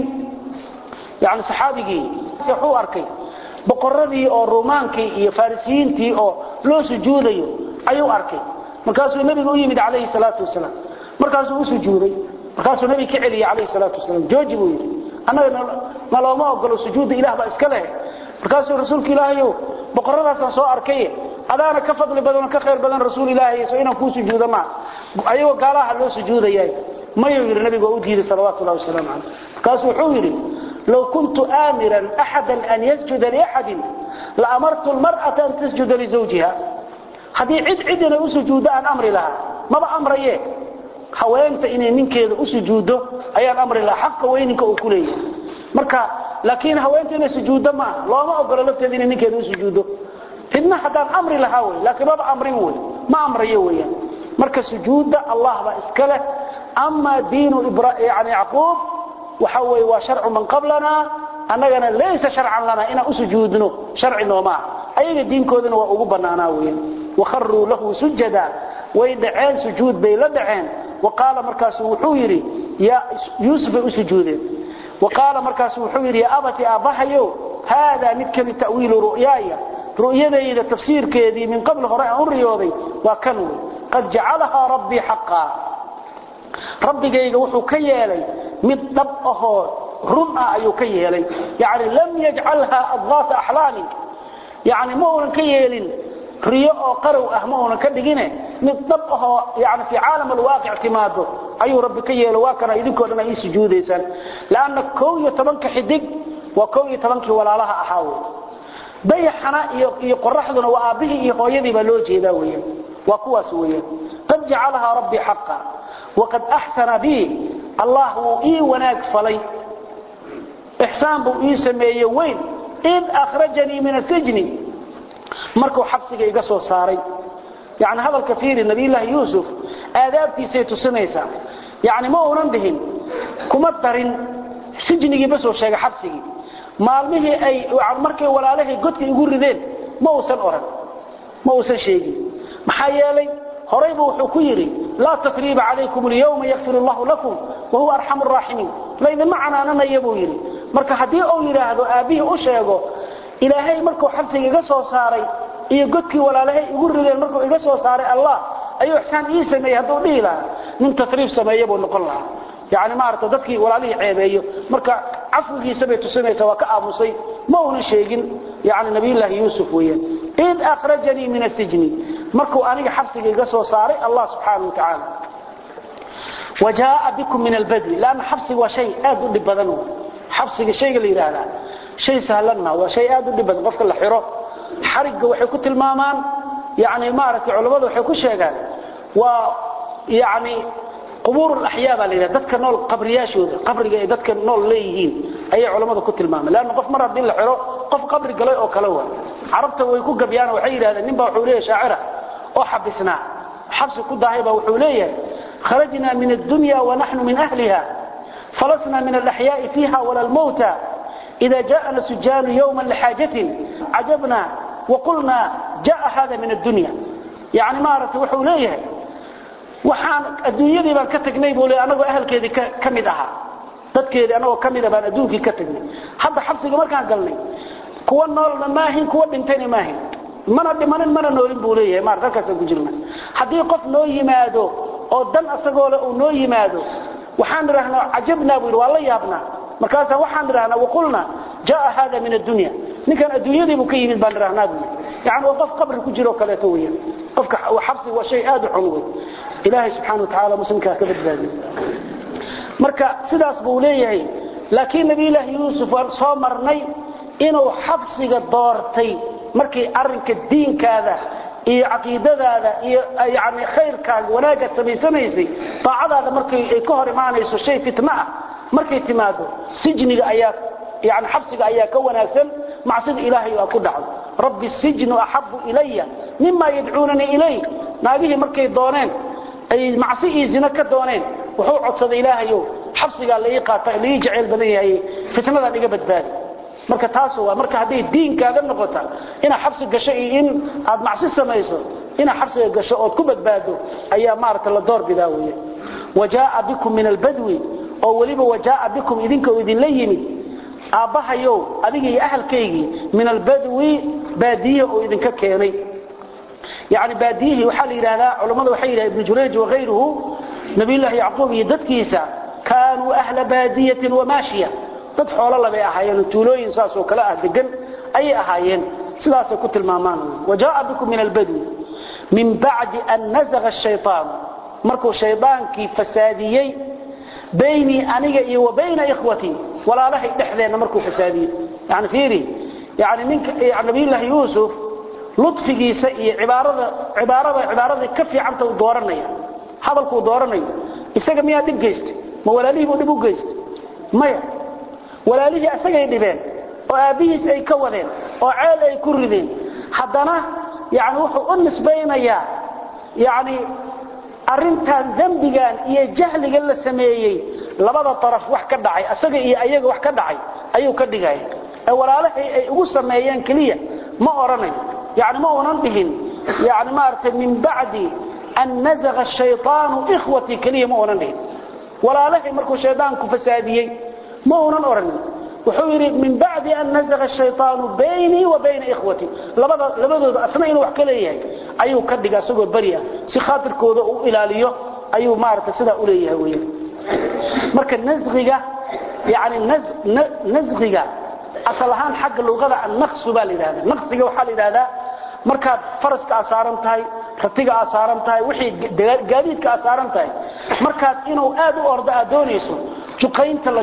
[SPEAKER 1] يعني صحابي يحو أركي بقردي أو رومانكي فارسيين تي أو لو سجودي أيو أركي مركز النبي يمد عليه الصلاة والسلام مركز سجودي مركز النبي كعلي عليه الصلاة والسلام جوجبوا أنا لما أقبل سجود إله بأسكله مركز الرسول كلاهيو بقردي سو أركي هذا أنا كفضل بدن كخير بدن رسول الله سوينا كو سجود ما أيو قالها لو سجودي ما يقول النبي قوله صلوات الله وسلامه عليه قال حويري لو كنت آمرا أحدا أن يسجد لأحد لأمرت المرأة أن تسجد لزوجها هذه عدنا أسجود عن أمر لها ما بأمر إيه حوانت إني منك أسجوده أي أمر لها حق وينك أكليه مركا لكن حوانت إني سجود ما لا ما أقول لك إني منك أسجوده إنه حتى أمر لها لكن ما بأمر ما أمر إيه مركا سجود الله بإسكاله أما دين يعني يعقوب وحوي وشرع من قبلنا أننا ليس شرعا لنا إن أسجودنا شرع وما أي دين كودنا وأقبنا ناوين وخروا له سجدا ويدعين سجود بيلدعين وقال مركز وحويري يا يوسف أسجود وقال مركز وحويري يا أبتي أبحيو هذا نتكلم تأويل رؤياي رؤيا إذا تفسير كذي من قبل غراء الرياضي وكانوا قد جعلها ربي حقا ربيغيغا وحو كيالي مid dab ahoo run ah ayuu ka yeelay yaani lam yaj'alha adghath ahlam yaani ma uu ka yeelin riyo oo qarow ah ma uu ka dhigine mid dab ahoo yaani fi caalam alwaqi' timaado ayuu rabbi ka yeelay waa kana idinkoo dhan ay sujuudaysan laana koow iyo tobanka xidig waa koow iyo tobankii walaalaha ahaaw dayaxana iyo qoraxduna waa aabihii iyo hooyadii ba loo jeedaa weeyaan waa kuwaas weeyaan qad ja'alaha rabbi haqqan وقد أحسن بي الله إي وناك فلي إحسان بو إي سميه وين إذ أخرجني من السجن مركو حبسك يقصوا صاري يعني هذا الكثير النبي الله يوسف آذابتي سيتو سنيسا يعني ما أرندهن كمترين سجني بس وشيء حبسك مالمه أي مركو ولا له قدك يقول ردين ما وصل أرد ma uusan sheegin maxaa yeelay horayba wuxuu ku yiri la tafriiba alaykum al-yawma yaghfiru Allahu lakum wa huwa arhamur rahimin layda macnaana yabuu yiri marka hadii uu yiraahdo aabihi u sheego ilaahay markuu xabsiga iga soo saaray iyo godkii walaalahay igu rideen markuu iga soo saaray Allah ayuu ihsaan ii sameeyay haduu dhiila nin tafriib sameeyay buu noqon lahaa yaani ma aragto dadkii walaalihi ceebeeyo marka afwigiisa bay tusinaysa waa ka aamusay ma uu sheegin yaani nabiyullaahi yuusuf weeyaan in akhrajani min as-sijni markuu aniga xabsiga iga soo saaray Allah subhanahu wa ta'ala wajaa bikum min al-badwi lan xabsiga waa shay aad u dhib badan xabsiga shayga la yiraahdo shay sahlanna waa shay aad u dhib badan qofka la xiro xariga waxay ku tilmaamaan yaani ma aragtay culimadu waxay ku sheegaan waa yaani قبور الأحياء اللي دتك نول قبرياشود قبر جاي دتك نول ليهين أي علماء كتل مام لأنه قف مرة دين الحراء قف قبر جلاء أو كلوه عربته ويكون جبيان وحير هذا نبى حوليه شاعرة أو حبسنا حبس كل ضعيبة وحوليه خرجنا من الدنيا ونحن من أهلها فلسنا من الأحياء فيها ولا الموتى إذا جاءنا سجان يوما لحاجة عجبنا وقلنا جاء هذا من الدنيا يعني ما رأت وحوليه waxaan adduunyadii baan ka tagnay boolay anagu ahalkeedii kamid aha dadkeedii anagu kamid baan adduunkii ka tagnay hadda xabsiga markaan galnay kuwa noolna maahin kuwa dhintayna maahin mana dhimanin mana noolin boolay maar dalkaas ku jirna hadii qof noo yimaado oo dan asagoo la uu noo yimaado waxaan rahnaa ajabna buu wala yaabna markaas waxaan rahnaa waqulna jaa hada min ad-dunya ninkan adduunyadii buu ka yimid baan rahnaa buu yaani qof qabri ku jiro kale tooyay qofka xabsi waa shay aad u xun إلهي سبحانه وتعالى مسلمك كبد ذلك مركا سداس بوليه لكن نبي الله يوسف صامرني إنه حبسك دورتي مركي أرنك الدين كذا إيه عقيدة هذا يعني خير كان وناجة سميسي طاعة هذا مركي كهر معنا يسو شيء فتماء مركي تماده سجني أياك يعني حبسك أياك وناسل مع صد إلهي وأكد عضو رب السجن أحب إلي مما يدعونني إليه نابيه مركي دونين أي معصية زنا كدونين وحول عصد إلهي حبسك اللي يقاطع اللي يجعل بنيه فتنة اللي قبت بالي مركا تاسوا مركا هذه الدين كذا النقطة هنا حبسك قشئ إن عاد معصية سميسو هنا حبسك قشئ كبت بادو أي مارة الدور بداوية وجاء بكم من البدو أو وليب وجاء بكم إذنك وإذن ليني أباها يو أذيك أهل كيجي من البدو بادية وإذنك كيني يعني باديه وحال إلى هذا علماء وحيل ابن جريج وغيره نبي الله يعقوب يددكيسا كانوا أهل بادية وماشية تدحوا الله بأي أحيان تولوين ساسو كلا أهدقن أي أحيان سلاسة كتل مامان وجاء بكم من البدو من بعد أن نزغ الشيطان مركو الشيطان كي فساديي بيني أني وبين إخوتي ولا له تحذين مركو فسادي يعني فيري يعني منك يعني نبي الله يوسف لطفيgiisa iyo cibaarada ka fiicanta uu dooranaya hadalku dooranayo isaga miyaa dib geystay ma walaalihi uu dib u geystay maya walaalihi asaga ay dhibeen oo aabihiis ay ka wadeen oo ceel ay ku rideen haddana yaani wuxuu u nisbaynayaa yaani arintan dambigan iyo jahliga la sameeyay labada taraf wax ka dhacay asaga iyo ayaga wax ka dhacay ayuu ka dhigay walaalahi ay ugu sameeyeen kaliya ma oranayo يعني ما وننبهن يعني ما أرتب من بعد أن نزغ الشيطان إخوتي كلية ما وننبهن ولا له مركو شيطانك فساديي ما وننبهن وحوري من بعد أن نزغ الشيطان بيني وبين إخوتي لبدا أثنين وحكاليه أيو كدقى سقو بريا سخاطر كوضو إلاليه أيو ما أرتب سدا أوليه ويه مركا نزغية يعني نزغية أصلهان حق اللغة النقص بالإدادة نقص وحال إدادة مركب فرسك أسارنتهاي خطيق أسارنتهاي وحي قاديدك أسارنتهاي مركب إنه آدو أرض أدونيسو جقين تلا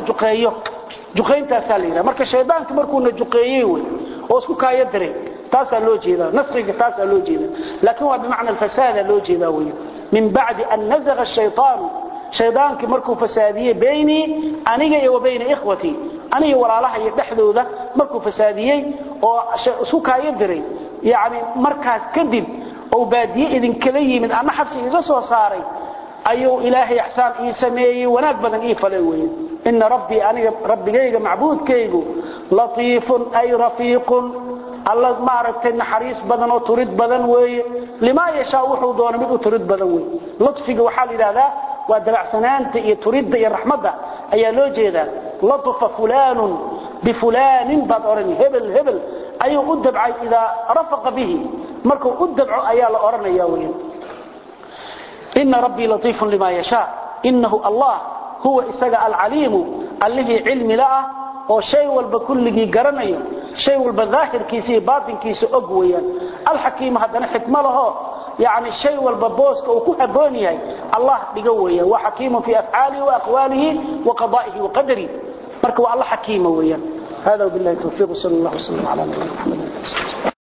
[SPEAKER 1] جقين تاسالينا مركب الشيطان كمركونا جقييوي واسكو كايدري تاسا لو جيدا نسخيك تاسا لو جيدا لكن هو بمعنى الفساد لو جيدا من بعد أن نزغ الشيطان شيطان كمركو فسادية بيني أنيقى وبين إخوتي أنا ولا الله يدحذو ذا مركو فساديي وسوكا يدري يعني مركز كذب أو بادية إذن كذي من أما حبسي رسو صاري أيو إلهي إحسان إيسمي ونقبضا إيفاليوين إن ربي أنا ربي جيغ معبود كيغو لطيف أي رفيق الله ما aragtay naxariis badan oo turid badan weey lima yashaa wuxuu doona mid u turid badan weey lutfiga waxa la yiraahdaa waa dabacsanaanta iyo turidda iyo raxmadda ayaa loo jeedaa latfa fulanun بفلان باد اورني هبل ايو ادبعي اذا رفق به markuu u dabco ayaa la oranaya weeyaan inna rabbi latifun lima yasha innahu allah huwa isaga al-alim alladhi ilmi la oo shay walba kulligi garanayo shay walba zaahirkiisa iyo baatinkiisa og weeyaan al-hakim hadana xikma laho yaani shay walba booska uu ku haboon yahay allah dhiga weeyaan wa hakimu fi af'alihi wa aqwalihi wa qada'ihi wa qadari marka waa allah hakiima weeyaan hada billahi tawfiq sallallahu alayhi wa sallam ala nabiyyina muhammad